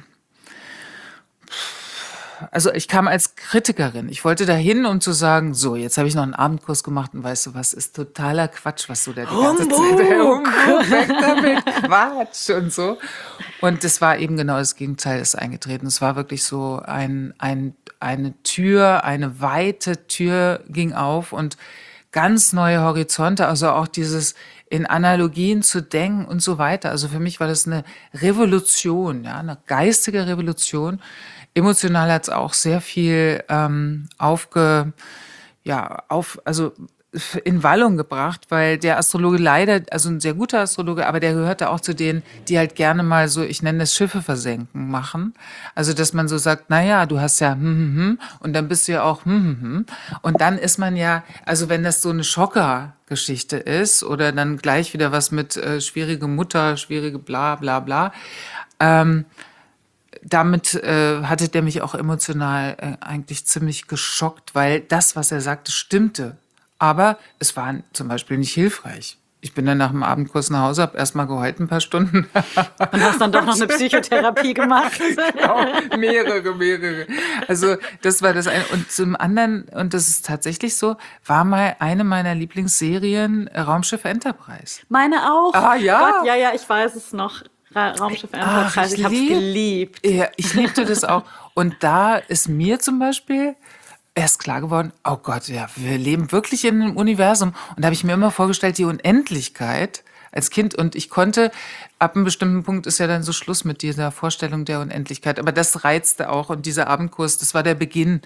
also ich kam als Kritikerin. Ich wollte dahin, um zu sagen, so, jetzt habe ich noch einen Abendkurs gemacht und weißt du was, ist totaler Quatsch, was du da die ganze Zeit, Humbug! Humbug, weg damit, Quatsch und so. Und das war eben genau das Gegenteil ist eingetreten. Es war wirklich so ein, ein, eine Tür, eine weite Tür ging auf und ganz neue Horizonte, also auch dieses in Analogien zu denken und so weiter. Also für mich war das eine Revolution, ja, eine geistige Revolution. Emotional hat es auch sehr viel ähm, aufge, ja, auf, also in Wallung gebracht, weil der Astrologe leider, also ein sehr guter Astrologe, aber der gehörte auch zu denen, die halt gerne mal so, ich nenne es Schiffe versenken machen. Also, dass man so sagt, na ja, du hast ja hm, hm, hm, und dann bist du ja auch hm, hm, hm. Und dann ist man ja, also wenn das so eine Schocker-Geschichte ist oder dann gleich wieder was mit äh, schwierige Mutter, schwierige bla bla bla, ähm, damit äh, hatte der mich auch emotional äh, eigentlich ziemlich geschockt, weil das, was er sagte, stimmte. Aber es war zum Beispiel nicht hilfreich. Ich bin dann nach dem Abendkurs nach Hause, habe erst mal geheult ein paar Stunden. Und hast dann doch noch eine Psychotherapie gemacht. Genau, mehrere, mehrere. Also das war das eine. Und zum anderen, und das ist tatsächlich so, war mal eine meiner Lieblingsserien äh, Raumschiff Enterprise. Meine auch. Ah, ja? Gott, ja, ja, ich weiß es noch. Ra Raumschiff Ach, Enterprise, ich ich hab's lieb- geliebt. Ja, ich liebte das auch. Und da ist mir zum Beispiel erst klar geworden, oh Gott, ja, wir leben wirklich in einem Universum. Und da habe ich mir immer vorgestellt, die Unendlichkeit als Kind. Und ich konnte, ab einem bestimmten Punkt ist ja dann so Schluss mit dieser Vorstellung der Unendlichkeit. Aber das reizte auch. Und dieser Abendkurs, das war der Beginn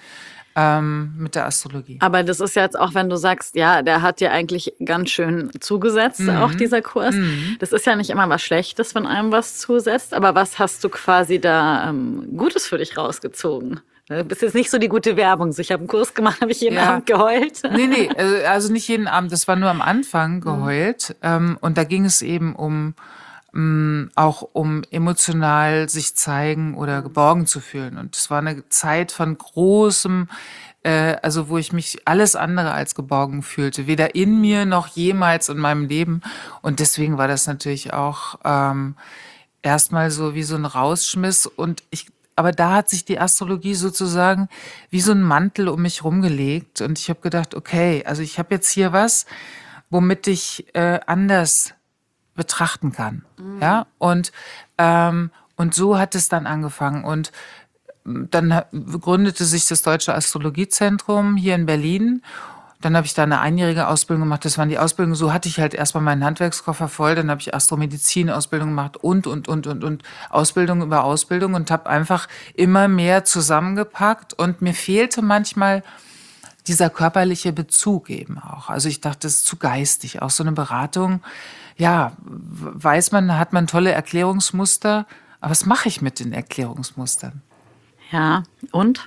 ähm, mit der Astrologie. Aber das ist jetzt auch, wenn du sagst, ja, der hat dir eigentlich ganz schön zugesetzt, auch dieser Kurs. Das ist ja nicht immer was Schlechtes, wenn einem was zusetzt. Aber was hast du quasi da ähm, Gutes für dich rausgezogen? Du bist jetzt nicht so die gute Werbung. So, ich habe einen Kurs gemacht, habe ich jeden Ja. Abend geheult. Nee, nee, äh, also nicht jeden Abend, das war nur am Anfang geheult. Ähm, und da ging es eben um mh, auch um emotional sich zeigen oder geborgen zu fühlen. Und es war eine Zeit von großem, äh, also wo ich mich alles andere als geborgen fühlte, weder in mir noch jemals in meinem Leben. Und deswegen war das natürlich auch ähm, erstmal so wie so ein Rausschmiss. Und ich aber da hat sich die Astrologie sozusagen wie so ein Mantel um mich rumgelegt. Und ich habe gedacht, okay, also ich habe jetzt hier was, womit ich äh, anders betrachten kann. Ja, und, ähm, und so hat es dann angefangen. Und dann ha- gründete sich das Deutsche Astrologiezentrum hier in Berlin. Dann habe ich da eine einjährige Ausbildung gemacht. Das waren die Ausbildungen. So hatte ich halt erstmal meinen Handwerkskoffer voll. Dann habe ich Astromedizin-Ausbildung gemacht und, und, und, und, und Ausbildung über Ausbildung und habe einfach immer mehr zusammengepackt. Und mir fehlte manchmal dieser körperliche Bezug eben auch. Also ich dachte, das ist zu geistig. Auch so eine Beratung, ja, w- weiß man, hat man tolle Erklärungsmuster. Aber was mache ich mit den Erklärungsmustern? Ja, und?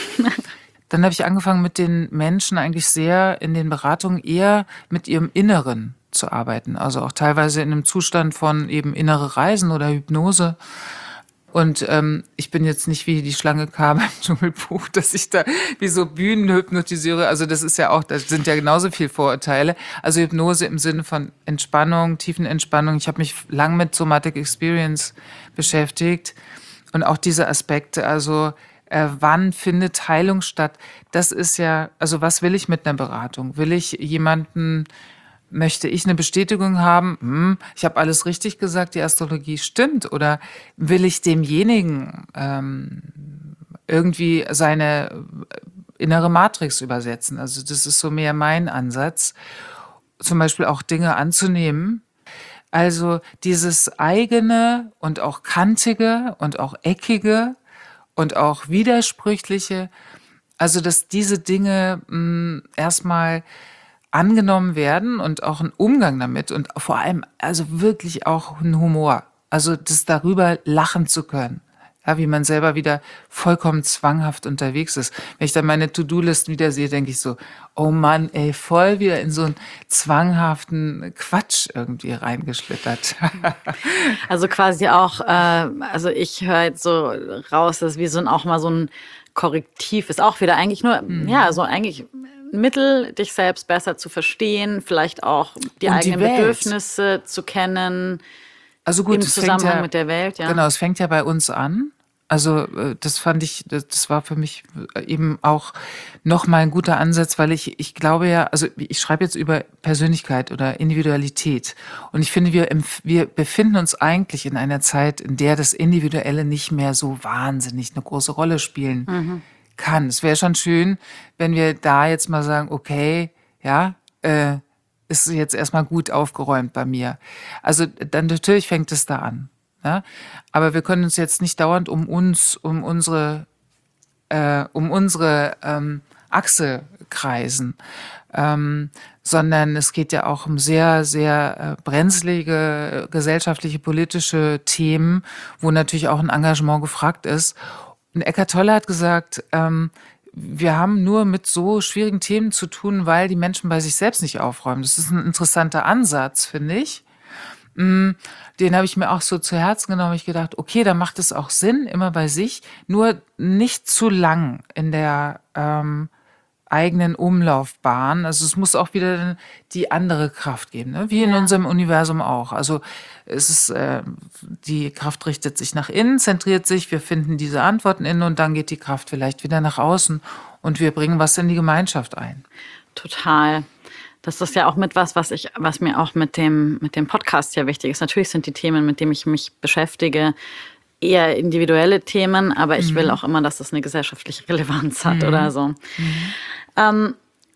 Dann habe ich angefangen, mit den Menschen eigentlich sehr in den Beratungen eher mit ihrem Inneren zu arbeiten. Also auch teilweise in einem Zustand von eben innere Reisen oder Hypnose. Und ähm, ich bin jetzt nicht wie die Schlange K beim Dschungelbuch, dass ich da wie so Bühnen hypnotisiere. Also das ist ja auch, da sind ja genauso viel Vorurteile. Also Hypnose im Sinne von Entspannung, tiefen Entspannung. Ich habe mich lang mit Somatic Experience beschäftigt und auch diese Aspekte. Also äh, wann findet Heilung statt? Das ist ja, also was will ich mit einer Beratung? Will ich jemanden Möchte ich eine Bestätigung haben, hm, ich habe alles richtig gesagt, die Astrologie stimmt? Oder will ich demjenigen ähm, irgendwie seine äh, innere Matrix übersetzen? Also das ist so mehr mein Ansatz, zum Beispiel auch Dinge anzunehmen. Also dieses eigene und auch kantige und auch eckige und auch widersprüchliche, also dass diese Dinge mh, erstmal angenommen werden und auch ein Umgang damit und vor allem also wirklich auch ein Humor. Also das darüber lachen zu können. Ja, wie man selber wieder vollkommen zwanghaft unterwegs ist. Wenn ich dann meine To-Do-Listen wieder sehe, denke ich so, oh Mann, ey, voll wieder in so einen zwanghaften Quatsch irgendwie reingeschlittert. Also quasi auch, äh, also ich höre jetzt so raus, dass wie so ein, auch mal so ein Korrektiv ist. Auch wieder eigentlich nur, Mhm. ja, so eigentlich ein Mittel, dich selbst besser zu verstehen, vielleicht auch die Und die eigenen Welt. Bedürfnisse zu kennen Also gut, im es fängt Zusammenhang ja, mit der Welt, ja. genau, es fängt ja bei uns an. Also äh, das fand ich, das, das war für mich äh, eben auch nochmal ein guter Ansatz, weil ich, ich glaube ja, also ich schreibe jetzt über Persönlichkeit oder Individualität und ich finde, wir, empf- wir befinden uns eigentlich in einer Zeit, in der das Individuelle nicht mehr so wahnsinnig eine große Rolle spielen kann. Es wäre schon schön, wenn wir da jetzt mal sagen, okay, ja, äh, ist jetzt erstmal gut aufgeräumt bei mir. Also dann natürlich fängt es da an. Ja? Aber wir können uns jetzt nicht dauernd um uns, um unsere, äh, um unsere ähm, Achse kreisen, ähm, sondern es geht ja auch um sehr, sehr äh, brenzlige äh, gesellschaftliche, politische Themen, wo natürlich auch ein Engagement gefragt ist. Und Eckhart Tolle hat gesagt, ähm, wir haben nur mit so schwierigen Themen zu tun, weil die Menschen bei sich selbst nicht aufräumen. Das ist ein interessanter Ansatz, finde ich. Mm, Den habe ich mir auch so zu Herzen genommen. Ich gedacht, okay, da macht es auch Sinn, immer bei sich, nur nicht zu lang in der ähm, eigenen Umlaufbahn. Also es muss auch wieder die andere Kraft geben, ne? Wie in Ja. unserem Universum auch. Also es ist, äh, die Kraft richtet sich nach innen, zentriert sich, wir finden diese Antworten innen und dann geht die Kraft vielleicht wieder nach außen und wir bringen was in die Gemeinschaft ein. Total. Das ist ja auch mit was, was ich, was mir auch mit dem, mit dem Podcast ja wichtig ist. Natürlich sind die Themen, mit denen ich mich beschäftige, eher individuelle Themen, aber ich will auch immer, dass das eine gesellschaftliche Relevanz hat oder so. Ähm,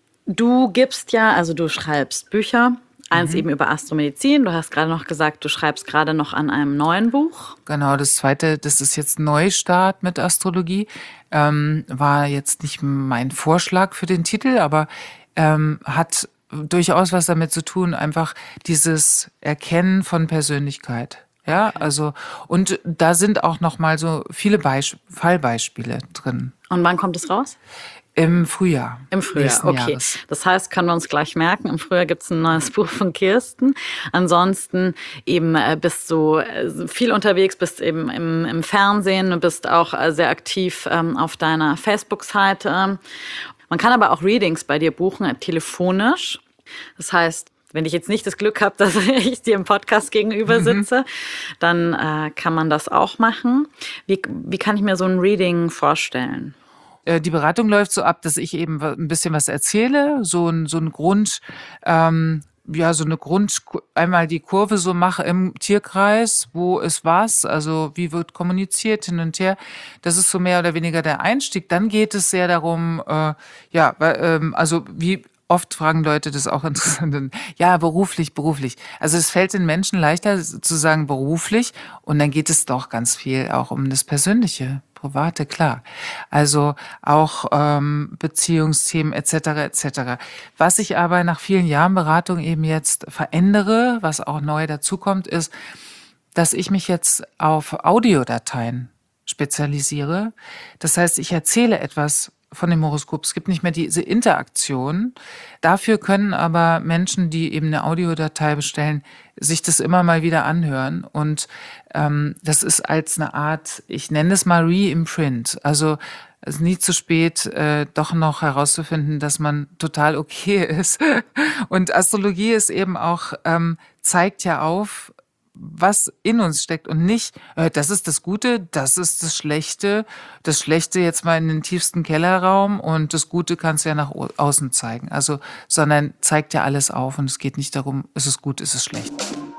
du gibst ja, also du schreibst Bücher, eins eben über Astromedizin. Du hast gerade noch gesagt, du schreibst gerade noch an einem neuen Buch. Genau, das zweite, das ist jetzt Neustart mit Astrologie. Ähm, war jetzt nicht mein Vorschlag für den Titel, aber ähm, hat durchaus was damit zu tun, einfach dieses Erkennen von Persönlichkeit. Ja, also, und da sind auch noch mal so viele Beisp- Fallbeispiele drin. Und wann kommt es raus? Im Frühjahr. Im Frühjahr, nächsten okay. Jahres. Das heißt, können wir uns gleich merken, im Frühjahr gibt es ein neues Buch von Kirsten. Ansonsten eben äh, bist du äh, viel unterwegs, bist eben im, im Fernsehen, du bist auch äh, sehr aktiv ähm, auf deiner Facebook-Seite. Man kann aber auch Readings bei dir buchen, äh, telefonisch. Das heißt, wenn ich jetzt nicht das Glück habe, dass ich dir im Podcast gegenüber sitze, dann äh, kann man das auch machen. Wie, wie kann ich mir so ein Reading vorstellen? Äh, Die Beratung läuft so ab, dass ich eben wa- ein bisschen was erzähle, so ein, so ein Grund, ähm, ja, so eine Grund, einmal die Kurve so mache im Tierkreis, wo ist was, also wie wird kommuniziert hin und her. Das ist so mehr oder weniger der Einstieg. Dann geht es sehr darum, äh, ja, weil, ähm, also wie oft fragen Leute das auch interessant. Ja, beruflich, beruflich. Also es fällt den Menschen leichter zu sagen beruflich und dann geht es doch ganz viel auch um das Persönliche. Private, klar. Also auch ähm, Beziehungsthemen et cetera et cetera. Was ich aber nach vielen Jahren Beratung eben jetzt verändere, was auch neu dazukommt, ist, dass ich mich jetzt auf Audiodateien spezialisiere. Das heißt, ich erzähle etwas von dem Horoskop. Es gibt nicht mehr diese Interaktion. Dafür können aber Menschen, die eben eine Audiodatei bestellen, sich das immer mal wieder anhören. Und ähm, das ist als eine Art, ich nenne es mal Re-Imprint. Also es ist nie zu spät, äh, doch noch herauszufinden, dass man total okay ist. Und Astrologie ist eben auch, ähm, zeigt ja auf, was in uns steckt und nicht, äh, das ist das Gute, das ist das Schlechte, das Schlechte jetzt mal in den tiefsten Kellerraum und das Gute kannst du ja nach au- außen zeigen. Also, sondern zeigt ja alles auf und es geht nicht darum, ist es gut, ist es schlecht.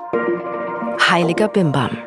Heiliger Bimbam.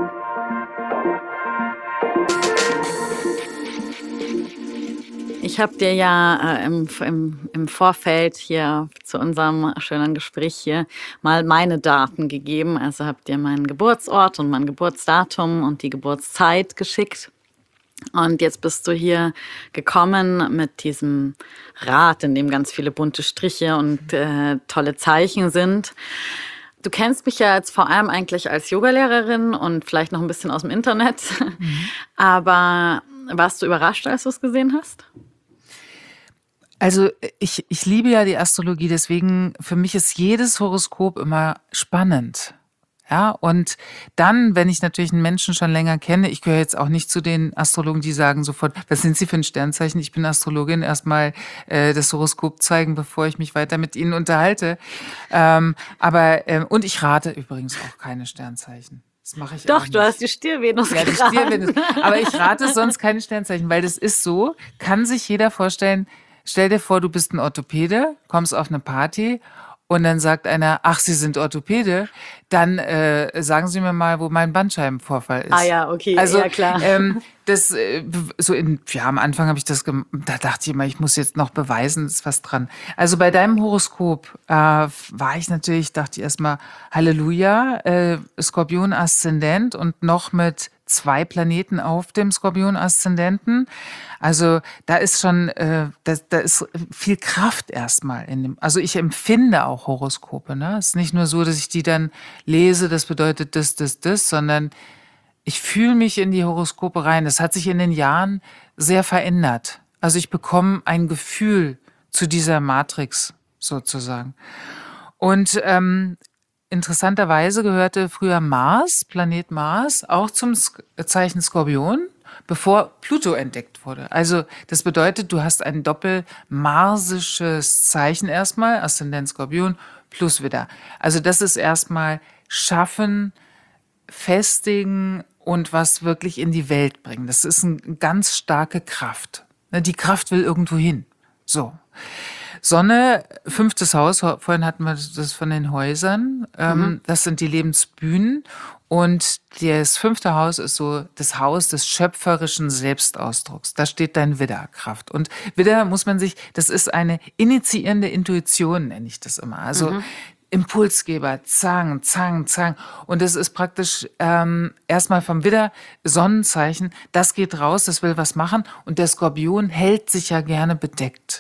Ich habe dir ja äh, im, im, im Vorfeld hier zu unserem schönen Gespräch hier mal meine Daten gegeben. Also habe dir meinen Geburtsort und mein Geburtsdatum und die Geburtszeit geschickt. Und jetzt bist du hier gekommen mit diesem Rad, in dem ganz viele bunte Striche und äh, tolle Zeichen sind. Du kennst mich ja jetzt vor allem eigentlich als Yogalehrerin und vielleicht noch ein bisschen aus dem Internet. Mhm. Aber warst du überrascht, als du es gesehen hast? Also ich, ich liebe ja die Astrologie, deswegen für mich ist jedes Horoskop immer spannend. Ja, und dann, wenn ich natürlich einen Menschen schon länger kenne, ich gehöre jetzt auch nicht zu den Astrologen, die sagen sofort, was sind Sie für ein Sternzeichen? Ich bin Astrologin, erstmal äh, das Horoskop zeigen, bevor ich mich weiter mit Ihnen unterhalte. Ähm, aber ähm, und ich rate übrigens auch keine Sternzeichen. Das mache ich Doch, auch nicht. du hast die Stier-Venus Ja, die Stier-Venus. Aber ich rate sonst keine Sternzeichen, weil das ist so, kann sich jeder vorstellen, stell dir vor, du bist ein Orthopäde, kommst auf eine Party und dann sagt einer, ach, Sie sind Orthopäde, dann äh, sagen Sie mir mal, wo mein Bandscheibenvorfall ist. Ah ja, okay, also, ja klar. Ähm, das, äh, so in, ja, am Anfang habe ich das, gem- da dachte ich immer, ich muss jetzt noch beweisen, ist was dran. Also bei deinem Horoskop äh, war ich natürlich, dachte ich erstmal, Halleluja, äh, Skorpion-Aszendent und noch mit zwei Planeten auf dem Skorpion-Aszendenten. Also da ist schon, äh, da, da ist viel Kraft erstmal in dem. Also ich empfinde auch Horoskope. Ne, es ist nicht nur so, dass ich die dann lese. Das bedeutet das, das, das, sondern ich fühle mich in die Horoskope rein. Das hat sich in den Jahren sehr verändert. Also ich bekomme ein Gefühl zu dieser Matrix sozusagen. Und ähm, interessanterweise gehörte früher Mars, Planet Mars, auch zum Sk- Zeichen Skorpion, bevor Pluto entdeckt wurde. Also das bedeutet, du hast ein doppelmarsisches Zeichen erstmal, Aszendent Skorpion plus Widder. Also das ist erstmal schaffen, festigen und was wirklich in die Welt bringen. Das ist eine ganz starke Kraft. Ne, die Kraft will irgendwo hin. So. Sonne, fünftes Haus, vorhin hatten wir das von den Häusern, ähm, mhm. das sind die Lebensbühnen und das fünfte Haus ist so das Haus des schöpferischen Selbstausdrucks. Da steht dein Widderkraft. Und Widder muss man sich, das ist eine initiierende Intuition, nenne ich das immer. Also mhm. Impulsgeber, zang, zang, zang. Und das ist praktisch ähm, erstmal vom Widder Sonnenzeichen, das geht raus, das will was machen und der Skorpion hält sich ja gerne bedeckt.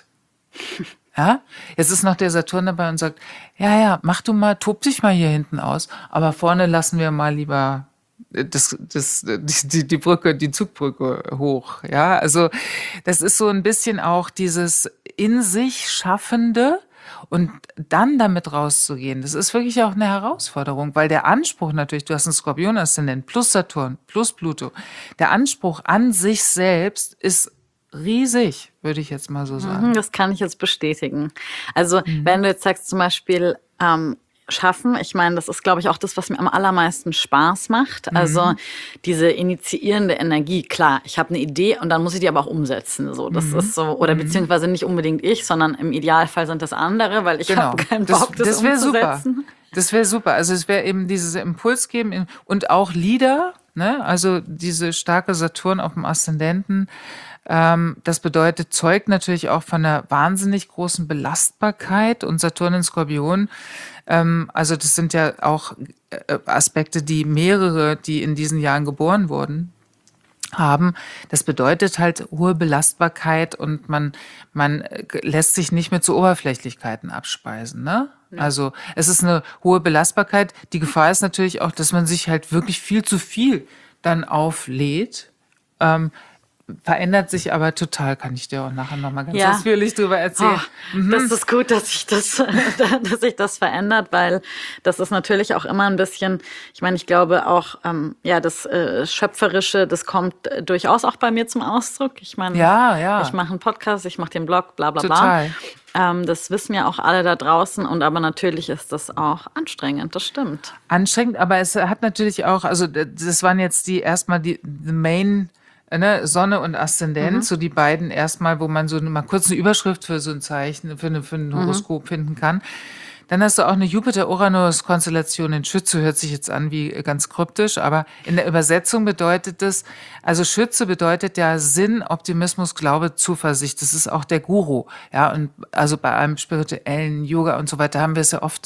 Ja, jetzt ist noch der Saturn dabei und sagt, ja, ja, mach du mal, tob dich mal hier hinten aus, aber vorne lassen wir mal lieber das, das, die, die Brücke, die Zugbrücke hoch. Ja, also das ist so ein bisschen auch dieses in sich Schaffende und dann damit rauszugehen. Das ist wirklich auch eine Herausforderung, weil der Anspruch natürlich, du hast einen Skorpion-Aszendent plus Saturn plus Pluto, der Anspruch an sich selbst ist riesig, würde ich jetzt mal so sagen. Das kann ich jetzt bestätigen. Also mhm. wenn du jetzt sagst zum Beispiel ähm, schaffen, ich meine, das ist, glaube ich, auch das, was mir am allermeisten Spaß macht. Mhm. Also diese initiierende Energie, klar, ich habe eine Idee und dann muss ich die aber auch umsetzen. So, das mhm. ist so, oder beziehungsweise nicht unbedingt ich, sondern im Idealfall sind das andere, weil ich genau. habe keinen Bock, das, das, das umzusetzen. Super. Das wäre super. Also es wäre eben dieses Impuls geben und auch Lieder, ne? Also diese starke Saturn auf dem Aszendenten. Das bedeutet, zeugt natürlich auch von einer wahnsinnig großen Belastbarkeit und Saturn in Skorpion. Also das sind ja auch Aspekte, die mehrere, die in diesen Jahren geboren wurden, haben. Das bedeutet halt hohe Belastbarkeit und man, man lässt sich nicht mit so Oberflächlichkeiten abspeisen, ne? Ja. Also es ist eine hohe Belastbarkeit. Die Gefahr ist natürlich auch, dass man sich halt wirklich viel zu viel dann auflädt. Ähm, Verändert sich aber total, kann ich dir auch nachher nochmal ganz ja. ausführlich drüber erzählen. Oh, mhm. Das ist gut, dass sich das, dass sich das verändert, weil das ist natürlich auch immer ein bisschen, ich meine, ich glaube auch, ähm, ja, das äh, Schöpferische, das kommt äh, durchaus auch bei mir zum Ausdruck. Ich meine, ja, ja. ich mache einen Podcast, ich mache den Blog, bla bla total. bla. Ähm, das wissen ja auch alle da draußen und aber natürlich ist das auch anstrengend, das stimmt. Anstrengend, aber es hat natürlich auch, also das waren jetzt die erstmal die the main Ne, Sonne und Aszendent, mhm. so die beiden erstmal, wo man so mal kurz eine Überschrift für so ein Zeichen, für, eine, für ein Horoskop mhm. finden kann. Dann hast du auch eine Jupiter-Uranus-Konstellation in Schütze, hört sich jetzt an wie ganz kryptisch, aber in der Übersetzung bedeutet das, also Schütze bedeutet ja Sinn, Optimismus, Glaube, Zuversicht. Das ist auch der Guru. Ja, und also bei einem spirituellen Yoga und so weiter haben wir es ja oft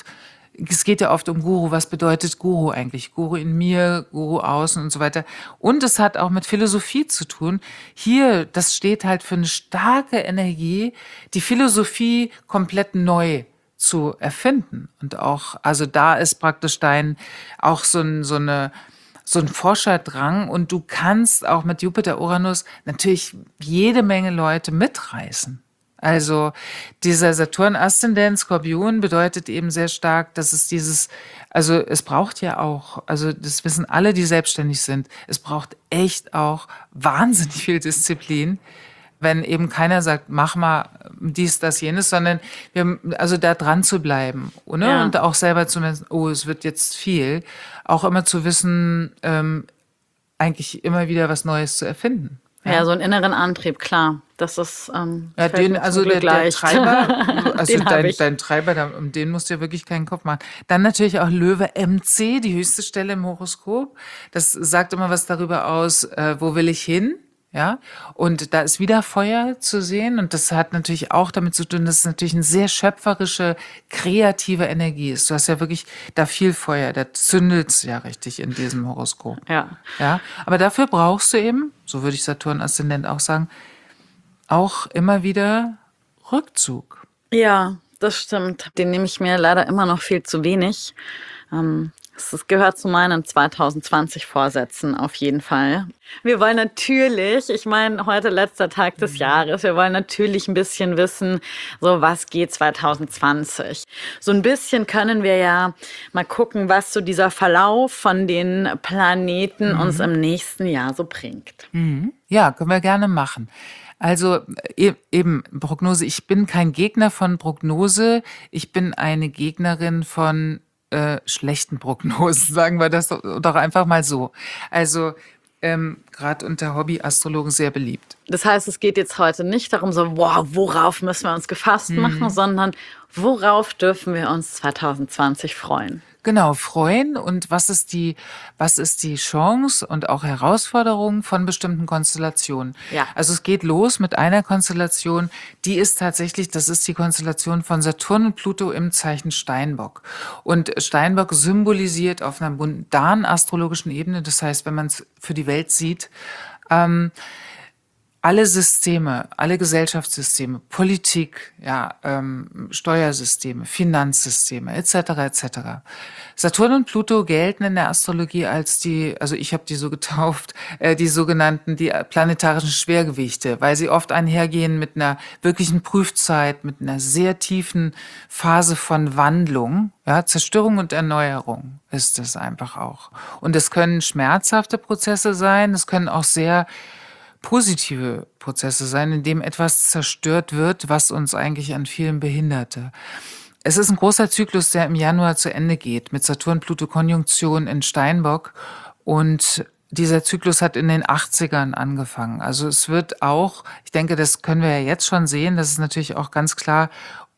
es geht ja oft um Guru. Was bedeutet Guru eigentlich? Guru in mir, Guru außen und so weiter. Und es hat auch mit Philosophie zu tun. Hier, das steht halt für eine starke Energie, die Philosophie komplett neu zu erfinden. Und auch, also da ist praktisch dein, auch so, ein, so eine, so ein Forscherdrang. Und du kannst auch mit Jupiter, Uranus natürlich jede Menge Leute mitreißen. Also dieser Saturn-Aszendent Skorpion bedeutet eben sehr stark, dass es dieses, also es braucht ja auch, also das wissen alle, die selbstständig sind, es braucht echt auch wahnsinnig viel Disziplin, wenn eben keiner sagt, mach mal dies, das, jenes, sondern wir, also da dran zu bleiben, ne? Ja. Und auch selber zu merken, oh, es wird jetzt viel, auch immer zu wissen, ähm, eigentlich immer wieder was Neues zu erfinden. Ja, so einen inneren Antrieb, klar. Das ist ähm, Ja, fällt den, mir zum also Glück der, der leicht. Treiber, also Den hab dein, ich. dein Treiber, da- um den musst du ja wirklich keinen Kopf machen. Dann natürlich auch Löwe M C, die höchste Stelle im Horoskop. Das sagt immer was darüber aus, äh, wo will ich hin? Ja, und da ist wieder Feuer zu sehen und das hat natürlich auch damit zu tun, dass es natürlich eine sehr schöpferische, kreative Energie ist. Du hast ja wirklich da viel Feuer, da zündelt's ja richtig in diesem Horoskop. Ja. Ja, aber dafür brauchst du eben, so würde ich Saturn-Aszendent auch sagen, auch immer wieder Rückzug. Ja, das stimmt. Den nehme ich mir leider immer noch viel zu wenig. Ähm, es gehört zu meinen zwanzig zwanzig Vorsätzen auf jeden Fall. Wir wollen natürlich, ich meine, heute letzter Tag des Jahres, wir wollen natürlich ein bisschen wissen, so was geht zwanzig zwanzig. So ein bisschen können wir ja mal gucken, was so dieser Verlauf von den Planeten uns im nächsten Jahr so bringt. Ja, können wir gerne machen. Also e- eben Prognose, ich bin kein Gegner von Prognose, ich bin eine Gegnerin von äh, schlechten Prognosen, sagen wir das doch, doch einfach mal so. Also ähm, gerade unter Hobby-Astrologen sehr beliebt. Das heißt, es geht jetzt heute nicht darum, so, wow, worauf müssen wir uns gefasst machen, sondern worauf dürfen wir uns zwanzig zwanzig freuen? Genau, freuen und was ist die, was ist die Chance und auch Herausforderung von bestimmten Konstellationen. Ja. Also es geht los mit einer Konstellation, die ist tatsächlich, das ist die Konstellation von Saturn und Pluto im Zeichen Steinbock. Und Steinbock symbolisiert auf einer mundanen astrologischen Ebene, das heißt, wenn man es für die Welt sieht, ähm, alle Systeme, alle Gesellschaftssysteme, Politik, ja, ähm, Steuersysteme, Finanzsysteme et cetera et cetera. Saturn und Pluto gelten in der Astrologie als die, also ich habe die so getauft, äh, die sogenannten, die planetarischen Schwergewichte, weil sie oft einhergehen mit einer wirklichen Prüfzeit, mit einer sehr tiefen Phase von Wandlung, ja, Zerstörung und Erneuerung ist es einfach auch. Und es können schmerzhafte Prozesse sein, es können auch sehr positive Prozesse sein, in dem etwas zerstört wird, was uns eigentlich an vielen behinderte. Es ist ein großer Zyklus, der im Januar zu Ende geht, mit Saturn-Pluto-Konjunktion in Steinbock. Und dieser Zyklus hat in den achtzigern angefangen. Also es wird auch, ich denke, das können wir ja jetzt schon sehen, dass es natürlich auch ganz klar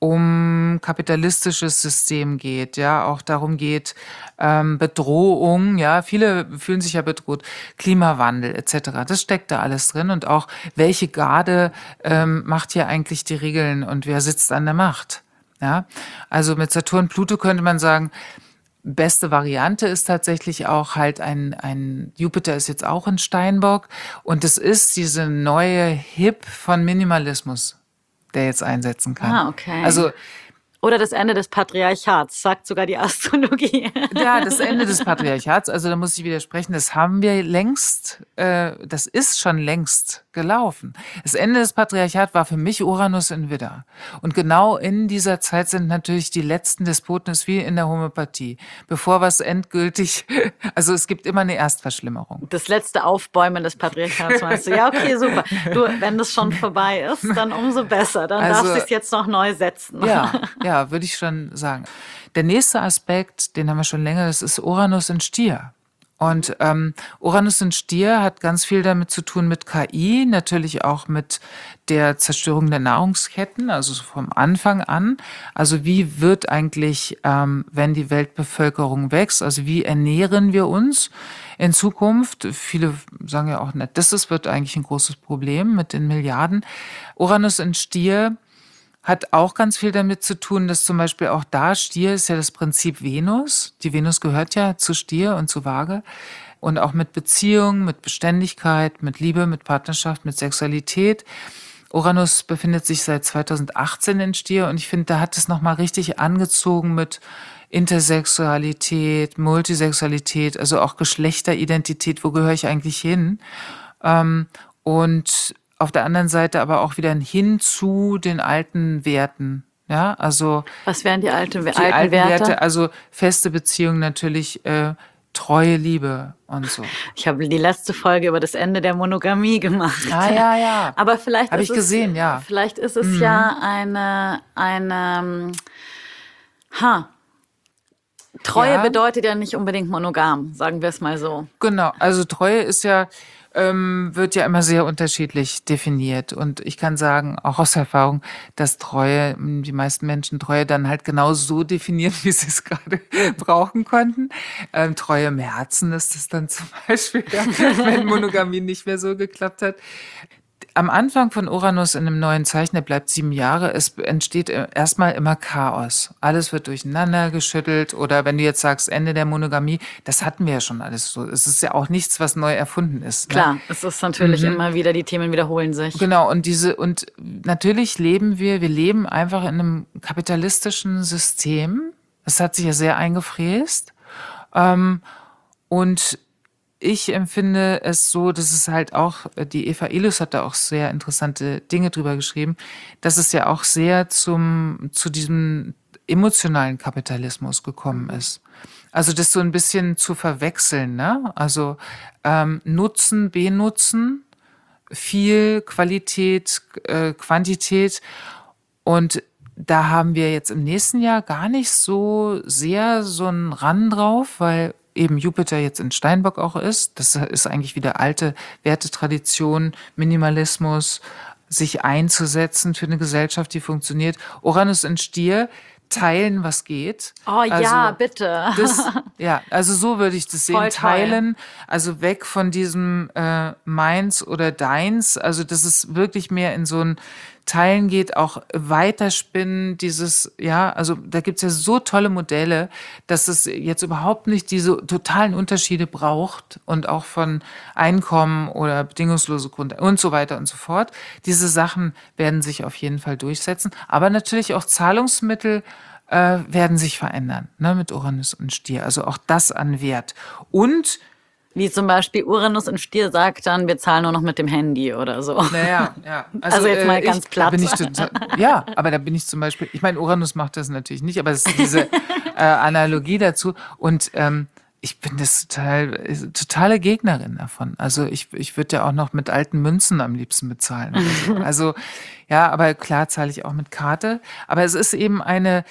um kapitalistisches System geht, ja, auch darum geht, ähm, Bedrohung, ja, viele fühlen sich ja bedroht, Klimawandel et cetera. Das steckt da alles drin und auch, welche Garde ähm, macht hier eigentlich die Regeln und wer sitzt an der Macht, ja. Also mit Saturn, Pluto könnte man sagen, beste Variante ist tatsächlich auch halt ein, ein Jupiter ist jetzt auch in Steinbock und es ist diese neue Hip von Minimalismus, der jetzt einsetzen kann. Ah, okay. Also Oder das Ende des Patriarchats, sagt sogar die Astrologie. ja, das Ende des Patriarchats, also da muss ich widersprechen, das haben wir längst, äh, das ist schon längst gelaufen. Das Ende des Patriarchats war für mich Uranus in Widder. Und genau in dieser Zeit sind natürlich die letzten Despoten, ist wie in der Homöopathie. Bevor was endgültig, also es gibt immer eine Erstverschlimmerung. Das letzte Aufbäumen des Patriarchats, meinst du? Ja, okay, super. Du, wenn das schon vorbei ist, dann umso besser. Dann Also, darfst du es jetzt noch neu setzen. Ja, ja, würde ich schon sagen. Der nächste Aspekt, den haben wir schon länger, das ist Uranus in Stier. Und ähm, Uranus in Stier hat ganz viel damit zu tun mit K I, natürlich auch mit der Zerstörung der Nahrungsketten, also so vom Anfang an. Also wie wird eigentlich, ähm, wenn die Weltbevölkerung wächst, also wie ernähren wir uns in Zukunft? Viele sagen ja auch nicht, das ist, wird eigentlich ein großes Problem mit den Milliarden. Uranus in Stier hat auch ganz viel damit zu tun, dass zum Beispiel auch da Stier ist ja das Prinzip Venus. Die Venus gehört ja zu Stier und zu Waage. Und auch mit Beziehung, mit Beständigkeit, mit Liebe, mit Partnerschaft, mit Sexualität. Uranus befindet sich seit zweitausendachtzehn in Stier und ich finde, da hat es nochmal richtig angezogen mit Intersexualität, Multisexualität, also auch Geschlechteridentität, wo gehöre ich eigentlich hin? Ähm, und auf der anderen Seite aber auch wieder hin zu den alten Werten. Ja, also Was wären die alte, die alten alten Werte? Werte, also feste Beziehungen natürlich, äh, treue Liebe und so. Ich habe die letzte Folge über das Ende der Monogamie gemacht. Ah, ja, ja. Aber vielleicht Habe ist ich gesehen, es, ja. Vielleicht ist es ja eine, eine, ha, Treue Ja. bedeutet ja nicht unbedingt monogam, sagen wir es mal so. Genau, also Treue ist ja, ähm, wird ja immer sehr unterschiedlich definiert. Und ich kann sagen, auch aus Erfahrung, dass Treue, m, die meisten Menschen Treue dann halt genau so definieren, wie sie es gerade brauchen konnten. Ähm, Treue im Herzen ist es dann zum Beispiel, ja, wenn Monogamie nicht mehr so geklappt hat. Am Anfang von Uranus in einem neuen Zeichen, der bleibt sieben Jahre, es entsteht erstmal immer Chaos. Alles wird durcheinander geschüttelt oder wenn du jetzt sagst, Ende der Monogamie, das hatten wir ja schon alles so. Es ist ja auch nichts, was neu erfunden ist. Ne? Klar, es ist natürlich immer wieder, die Themen wiederholen sich. Genau, und diese, und natürlich leben wir, wir leben einfach in einem kapitalistischen System. Das hat sich ja sehr eingefräst. Ähm, und ich empfinde es so, dass es halt auch, die Eva Ilus hat da auch sehr interessante Dinge drüber geschrieben, dass es ja auch sehr zum, zu diesem emotionalen Kapitalismus gekommen ist. Also das so ein bisschen zu verwechseln, ne? Also ähm, Nutzen, Benutzen, viel Qualität, äh, Quantität und da haben wir jetzt im nächsten Jahr gar nicht so sehr so einen Ran drauf, weil eben Jupiter jetzt in Steinbock auch ist. Das ist eigentlich wieder alte Wertetradition, Minimalismus, sich einzusetzen für eine Gesellschaft, die funktioniert. Uranus in Stier, teilen, was geht. Oh ja, Also, bitte. Das, ja, also so würde ich das sehen. Voll toll. Teilen, also weg von diesem äh, meins oder deins, also dass es wirklich mehr in so ein Teilen geht, auch weiterspinnen, dieses, ja, also da gibt's ja so tolle Modelle, dass es jetzt überhaupt nicht diese totalen Unterschiede braucht und auch von Einkommen oder bedingungslose Grund und so weiter und so fort. Diese Sachen werden sich auf jeden Fall durchsetzen, aber natürlich auch Zahlungsmittel äh, werden sich verändern, ne, mit Uranus und Stier, also auch das an Wert. Und Wie zum Beispiel Uranus in Stier sagt dann, wir zahlen nur noch mit dem Handy oder so. Naja, ja. Also jetzt mal ganz ich, platt. Da bin ich total, ja, aber da bin ich zum Beispiel, ich meine, Uranus macht das natürlich nicht, aber es ist diese äh, Analogie dazu. Und ähm, ich bin das total, totale Gegnerin davon. Also ich, ich würde ja auch noch mit alten Münzen am liebsten bezahlen. Oder so. Also ja, aber klar zahle ich auch mit Karte. Aber es ist eben eine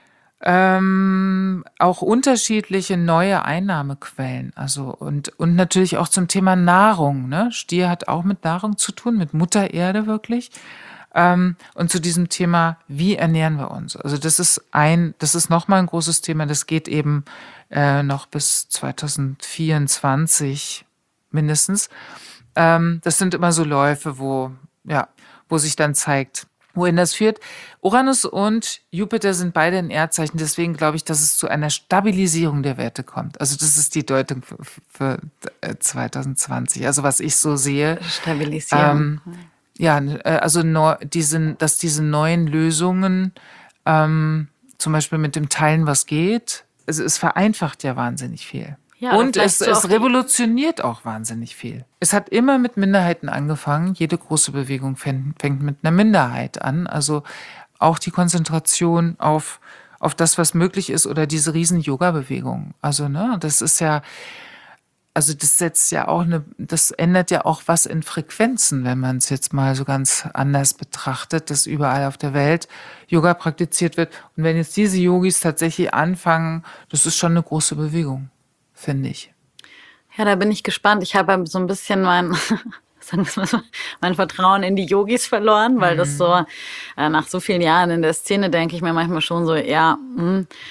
Ähm, auch unterschiedliche neue Einnahmequellen. Also und, und natürlich auch zum Thema Nahrung. Ne? Stier hat auch mit Nahrung zu tun, mit Mutter Erde wirklich. Ähm, und zu diesem Thema, wie ernähren wir uns? Also das ist ein, das ist nochmal ein großes Thema, das geht eben äh, noch bis zweitausendvierundzwanzig mindestens. Ähm, das sind immer so Läufe, wo, ja, wo sich dann zeigt, wohin das führt. Uranus und Jupiter sind beide in Erdzeichen, deswegen glaube ich, dass es zu einer Stabilisierung der Werte kommt. Also das ist die Deutung für, für zweitausendzwanzig. Also was ich so sehe. Stabilisierung. Ähm, ja, also neu, diese, dass diese neuen Lösungen, ähm, zum Beispiel mit dem Teilen, was geht, also es vereinfacht ja wahnsinnig viel. Ja, und vielleicht es, so auf es die- revolutioniert auch wahnsinnig viel. Es hat immer mit Minderheiten angefangen. Jede große Bewegung fängt, fängt mit einer Minderheit an. Also auch die Konzentration auf, auf das, was möglich ist oder diese riesen Yoga-Bewegung. Also, ne, das ist ja, also das setzt ja auch eine, das ändert ja auch was in Frequenzen, wenn man es jetzt mal so ganz anders betrachtet, dass überall auf der Welt Yoga praktiziert wird. Und wenn jetzt diese Yogis tatsächlich anfangen, das ist schon eine große Bewegung, finde ich. Ja, da bin ich gespannt. Ich habe so ein bisschen mein, sagen wir mal, mein Vertrauen in die Yogis verloren, weil das so, äh, nach so vielen Jahren in der Szene denke ich mir manchmal schon so, ja, mh,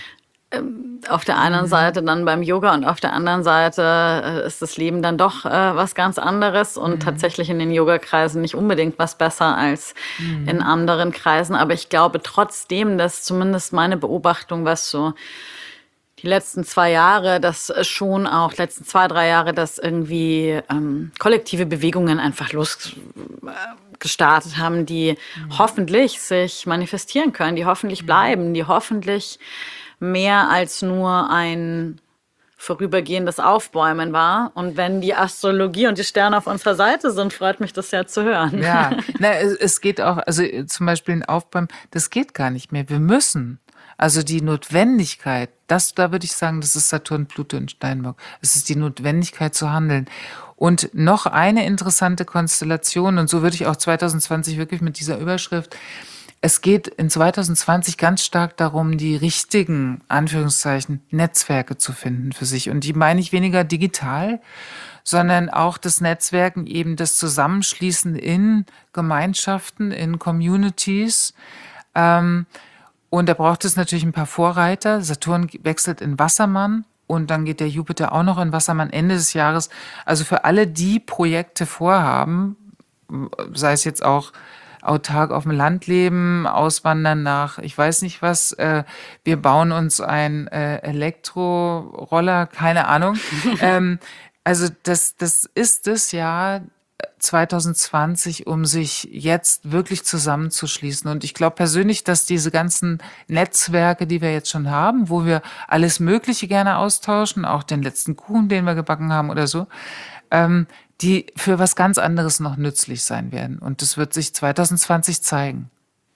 Auf der einen Mhm. Seite dann beim Yoga und auf der anderen Seite äh, ist das Leben dann doch äh, was ganz anderes und Mhm. tatsächlich in den Yogakreisen nicht unbedingt was besser als in Mhm. anderen Kreisen. Aber ich glaube trotzdem, dass zumindest meine Beobachtung, was so die letzten zwei Jahre, dass schon auch letzten zwei, drei Jahre, dass irgendwie ähm, kollektive Bewegungen einfach losgestartet haben, die Mhm. hoffentlich sich manifestieren können, die hoffentlich bleiben, die hoffentlich mehr als nur ein vorübergehendes Aufbäumen war. Und wenn die Astrologie und die Sterne auf unserer Seite sind, freut mich das sehr zu hören. Ja, na, es, es geht auch, also äh, zum Beispiel ein Aufbäumen, das geht gar nicht mehr. Wir müssen. Also die Notwendigkeit, das, da würde ich sagen, das ist Saturn, Pluto in Steinbock. Es ist die Notwendigkeit zu handeln. Und noch eine interessante Konstellation, und so würde ich auch zwanzig zwanzig wirklich mit dieser Überschrift, es geht in zwanzig zwanzig ganz stark darum, die richtigen, Anführungszeichen, Netzwerke zu finden für sich. Und die meine ich weniger digital, sondern auch das Netzwerken, eben das Zusammenschließen in Gemeinschaften, in Communities. Ähm, und da braucht es natürlich ein paar Vorreiter. Saturn wechselt in Wassermann und dann geht der Jupiter auch noch in Wassermann Ende des Jahres. Also für alle, die Projekte vorhaben, sei es jetzt auch autark auf dem Land leben, auswandern nach, ich weiß nicht was, äh, wir bauen uns ein äh, Elektroroller, keine Ahnung. ähm, also das, das ist das Jahr zwanzig zwanzig, um sich jetzt wirklich zusammenzuschließen. Und ich glaube persönlich, dass diese ganzen Netzwerke, die wir jetzt schon haben, wo wir alles Mögliche gerne austauschen, auch den letzten Kuchen, den wir gebacken haben oder so, ähm, die für was ganz anderes noch nützlich sein werden. Und das wird sich zwanzig zwanzig zeigen.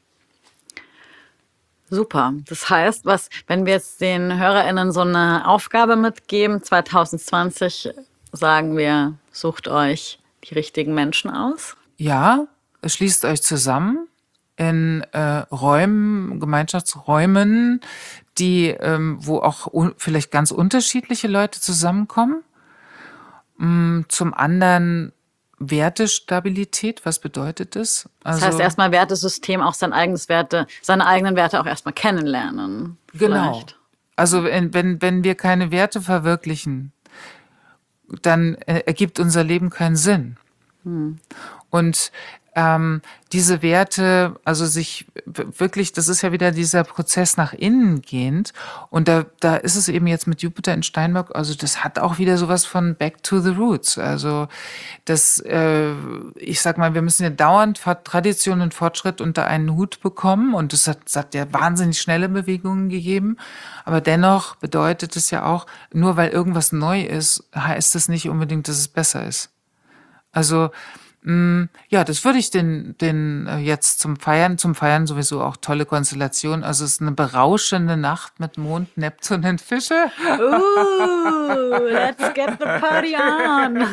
Super. Das heißt, was, wenn wir jetzt den HörerInnen so eine Aufgabe mitgeben, zwanzig zwanzig sagen wir, sucht euch die richtigen Menschen aus? Ja, schließt euch zusammen in äh, Räumen, Gemeinschaftsräumen, die, ähm, wo auch un- vielleicht ganz unterschiedliche Leute zusammenkommen. Mm, Zum anderen Wertestabilität, was bedeutet das? Das heißt, erstmal Wertesystem, auch sein eigenes Werte, seine eigenen Werte auch erstmal kennenlernen. Genau. Vielleicht. Also wenn, wenn, wenn wir keine Werte verwirklichen, dann äh, ergibt unser Leben keinen Sinn. Und ähm, diese Werte, also sich w- wirklich, das ist ja wieder dieser Prozess nach innen gehend. Und da, da ist es eben jetzt mit Jupiter in Steinbock, also das hat auch wieder sowas von Back to the Roots. Also das, äh, ich sag mal, wir müssen ja dauernd Fort- Tradition und Fortschritt unter einen Hut bekommen. Und es hat, es hat ja wahnsinnig schnelle Bewegungen gegeben. Aber dennoch bedeutet es ja auch, nur weil irgendwas neu ist, heißt es nicht unbedingt, dass es besser ist. Also mh, ja, das würde ich den, den äh, jetzt zum Feiern, zum Feiern sowieso auch tolle Konstellation. Also es ist eine berauschende Nacht mit Mond, Neptun und Fische. Ooh, let's get the party on.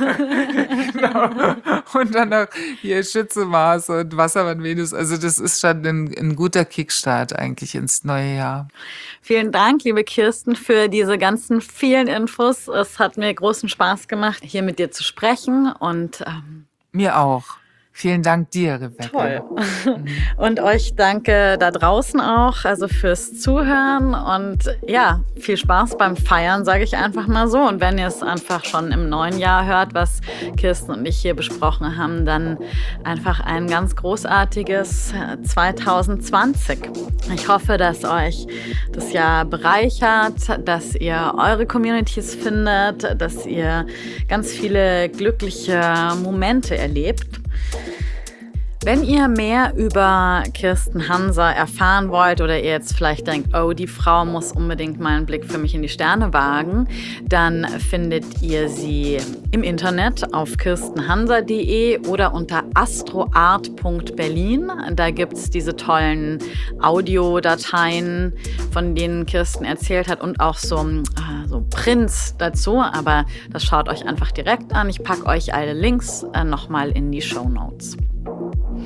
Und dann noch hier Schütze, Mars und Wassermann, Venus. Also das ist schon ein, ein guter Kickstart eigentlich ins neue Jahr. Vielen Dank, liebe Kirsten, für diese ganzen vielen Infos. Es hat mir großen Spaß gemacht, hier mit dir zu sprechen und ähm, Mir auch. Vielen Dank dir, Rebecca. toll. Und euch danke da draußen auch, also fürs Zuhören und ja, viel Spaß beim Feiern, sage ich einfach mal so. Und wenn ihr es einfach schon im neuen Jahr hört, was Kirsten und ich hier besprochen haben, dann einfach ein ganz großartiges zwanzig zwanzig. Ich hoffe, dass euch das Jahr bereichert, dass ihr eure Communities findet, dass ihr ganz viele glückliche Momente erlebt. Wenn ihr mehr über Kirsten Hanser erfahren wollt oder ihr jetzt vielleicht denkt, oh, die Frau muss unbedingt mal einen Blick für mich in die Sterne wagen, dann findet ihr sie im Internet auf kirstenhanser punkt de oder unter astroart punkt berlin. Da gibt es diese tollen Audiodateien, von denen Kirsten erzählt hat und auch so, äh, so Prints dazu. Aber das schaut euch einfach direkt an. Ich packe euch alle Links äh, nochmal in die Shownotes.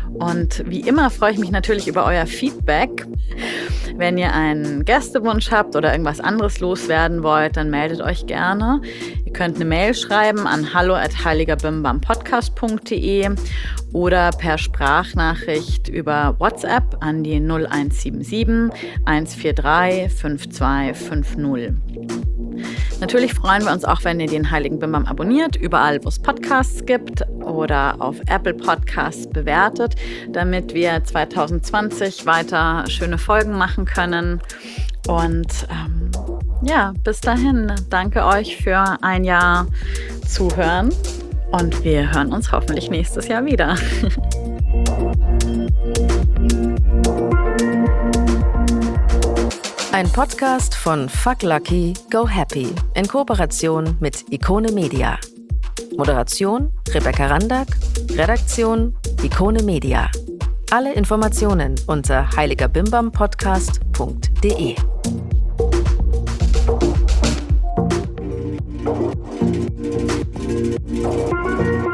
Und wie immer freue ich mich natürlich über euer Feedback. Wenn ihr einen Gästewunsch habt oder irgendwas anderes loswerden wollt, dann meldet euch gerne. Ihr könnt eine Mail schreiben an hallo at heiligerbimbampodcast punkt de oder per Sprachnachricht über WhatsApp an die null eins sieben sieben, eins vier drei, fünf zwei fünf null. Natürlich freuen wir uns auch, wenn ihr den Heiligen Bimbam abonniert, überall, wo es Podcasts gibt oder auf Apple Podcasts bewertet, damit wir zwanzig zwanzig weiter schöne Folgen machen können. Und ähm, ja, bis dahin, danke euch für ein Jahr Zuhören und wir hören uns hoffentlich nächstes Jahr wieder. Ein Podcast von Fuck Lucky, Go Happy in Kooperation mit Ikone Media. Moderation Rebecca Randack, Redaktion Ikone Media. Alle Informationen unter heiligerbimbampodcast punkt de. Thank you.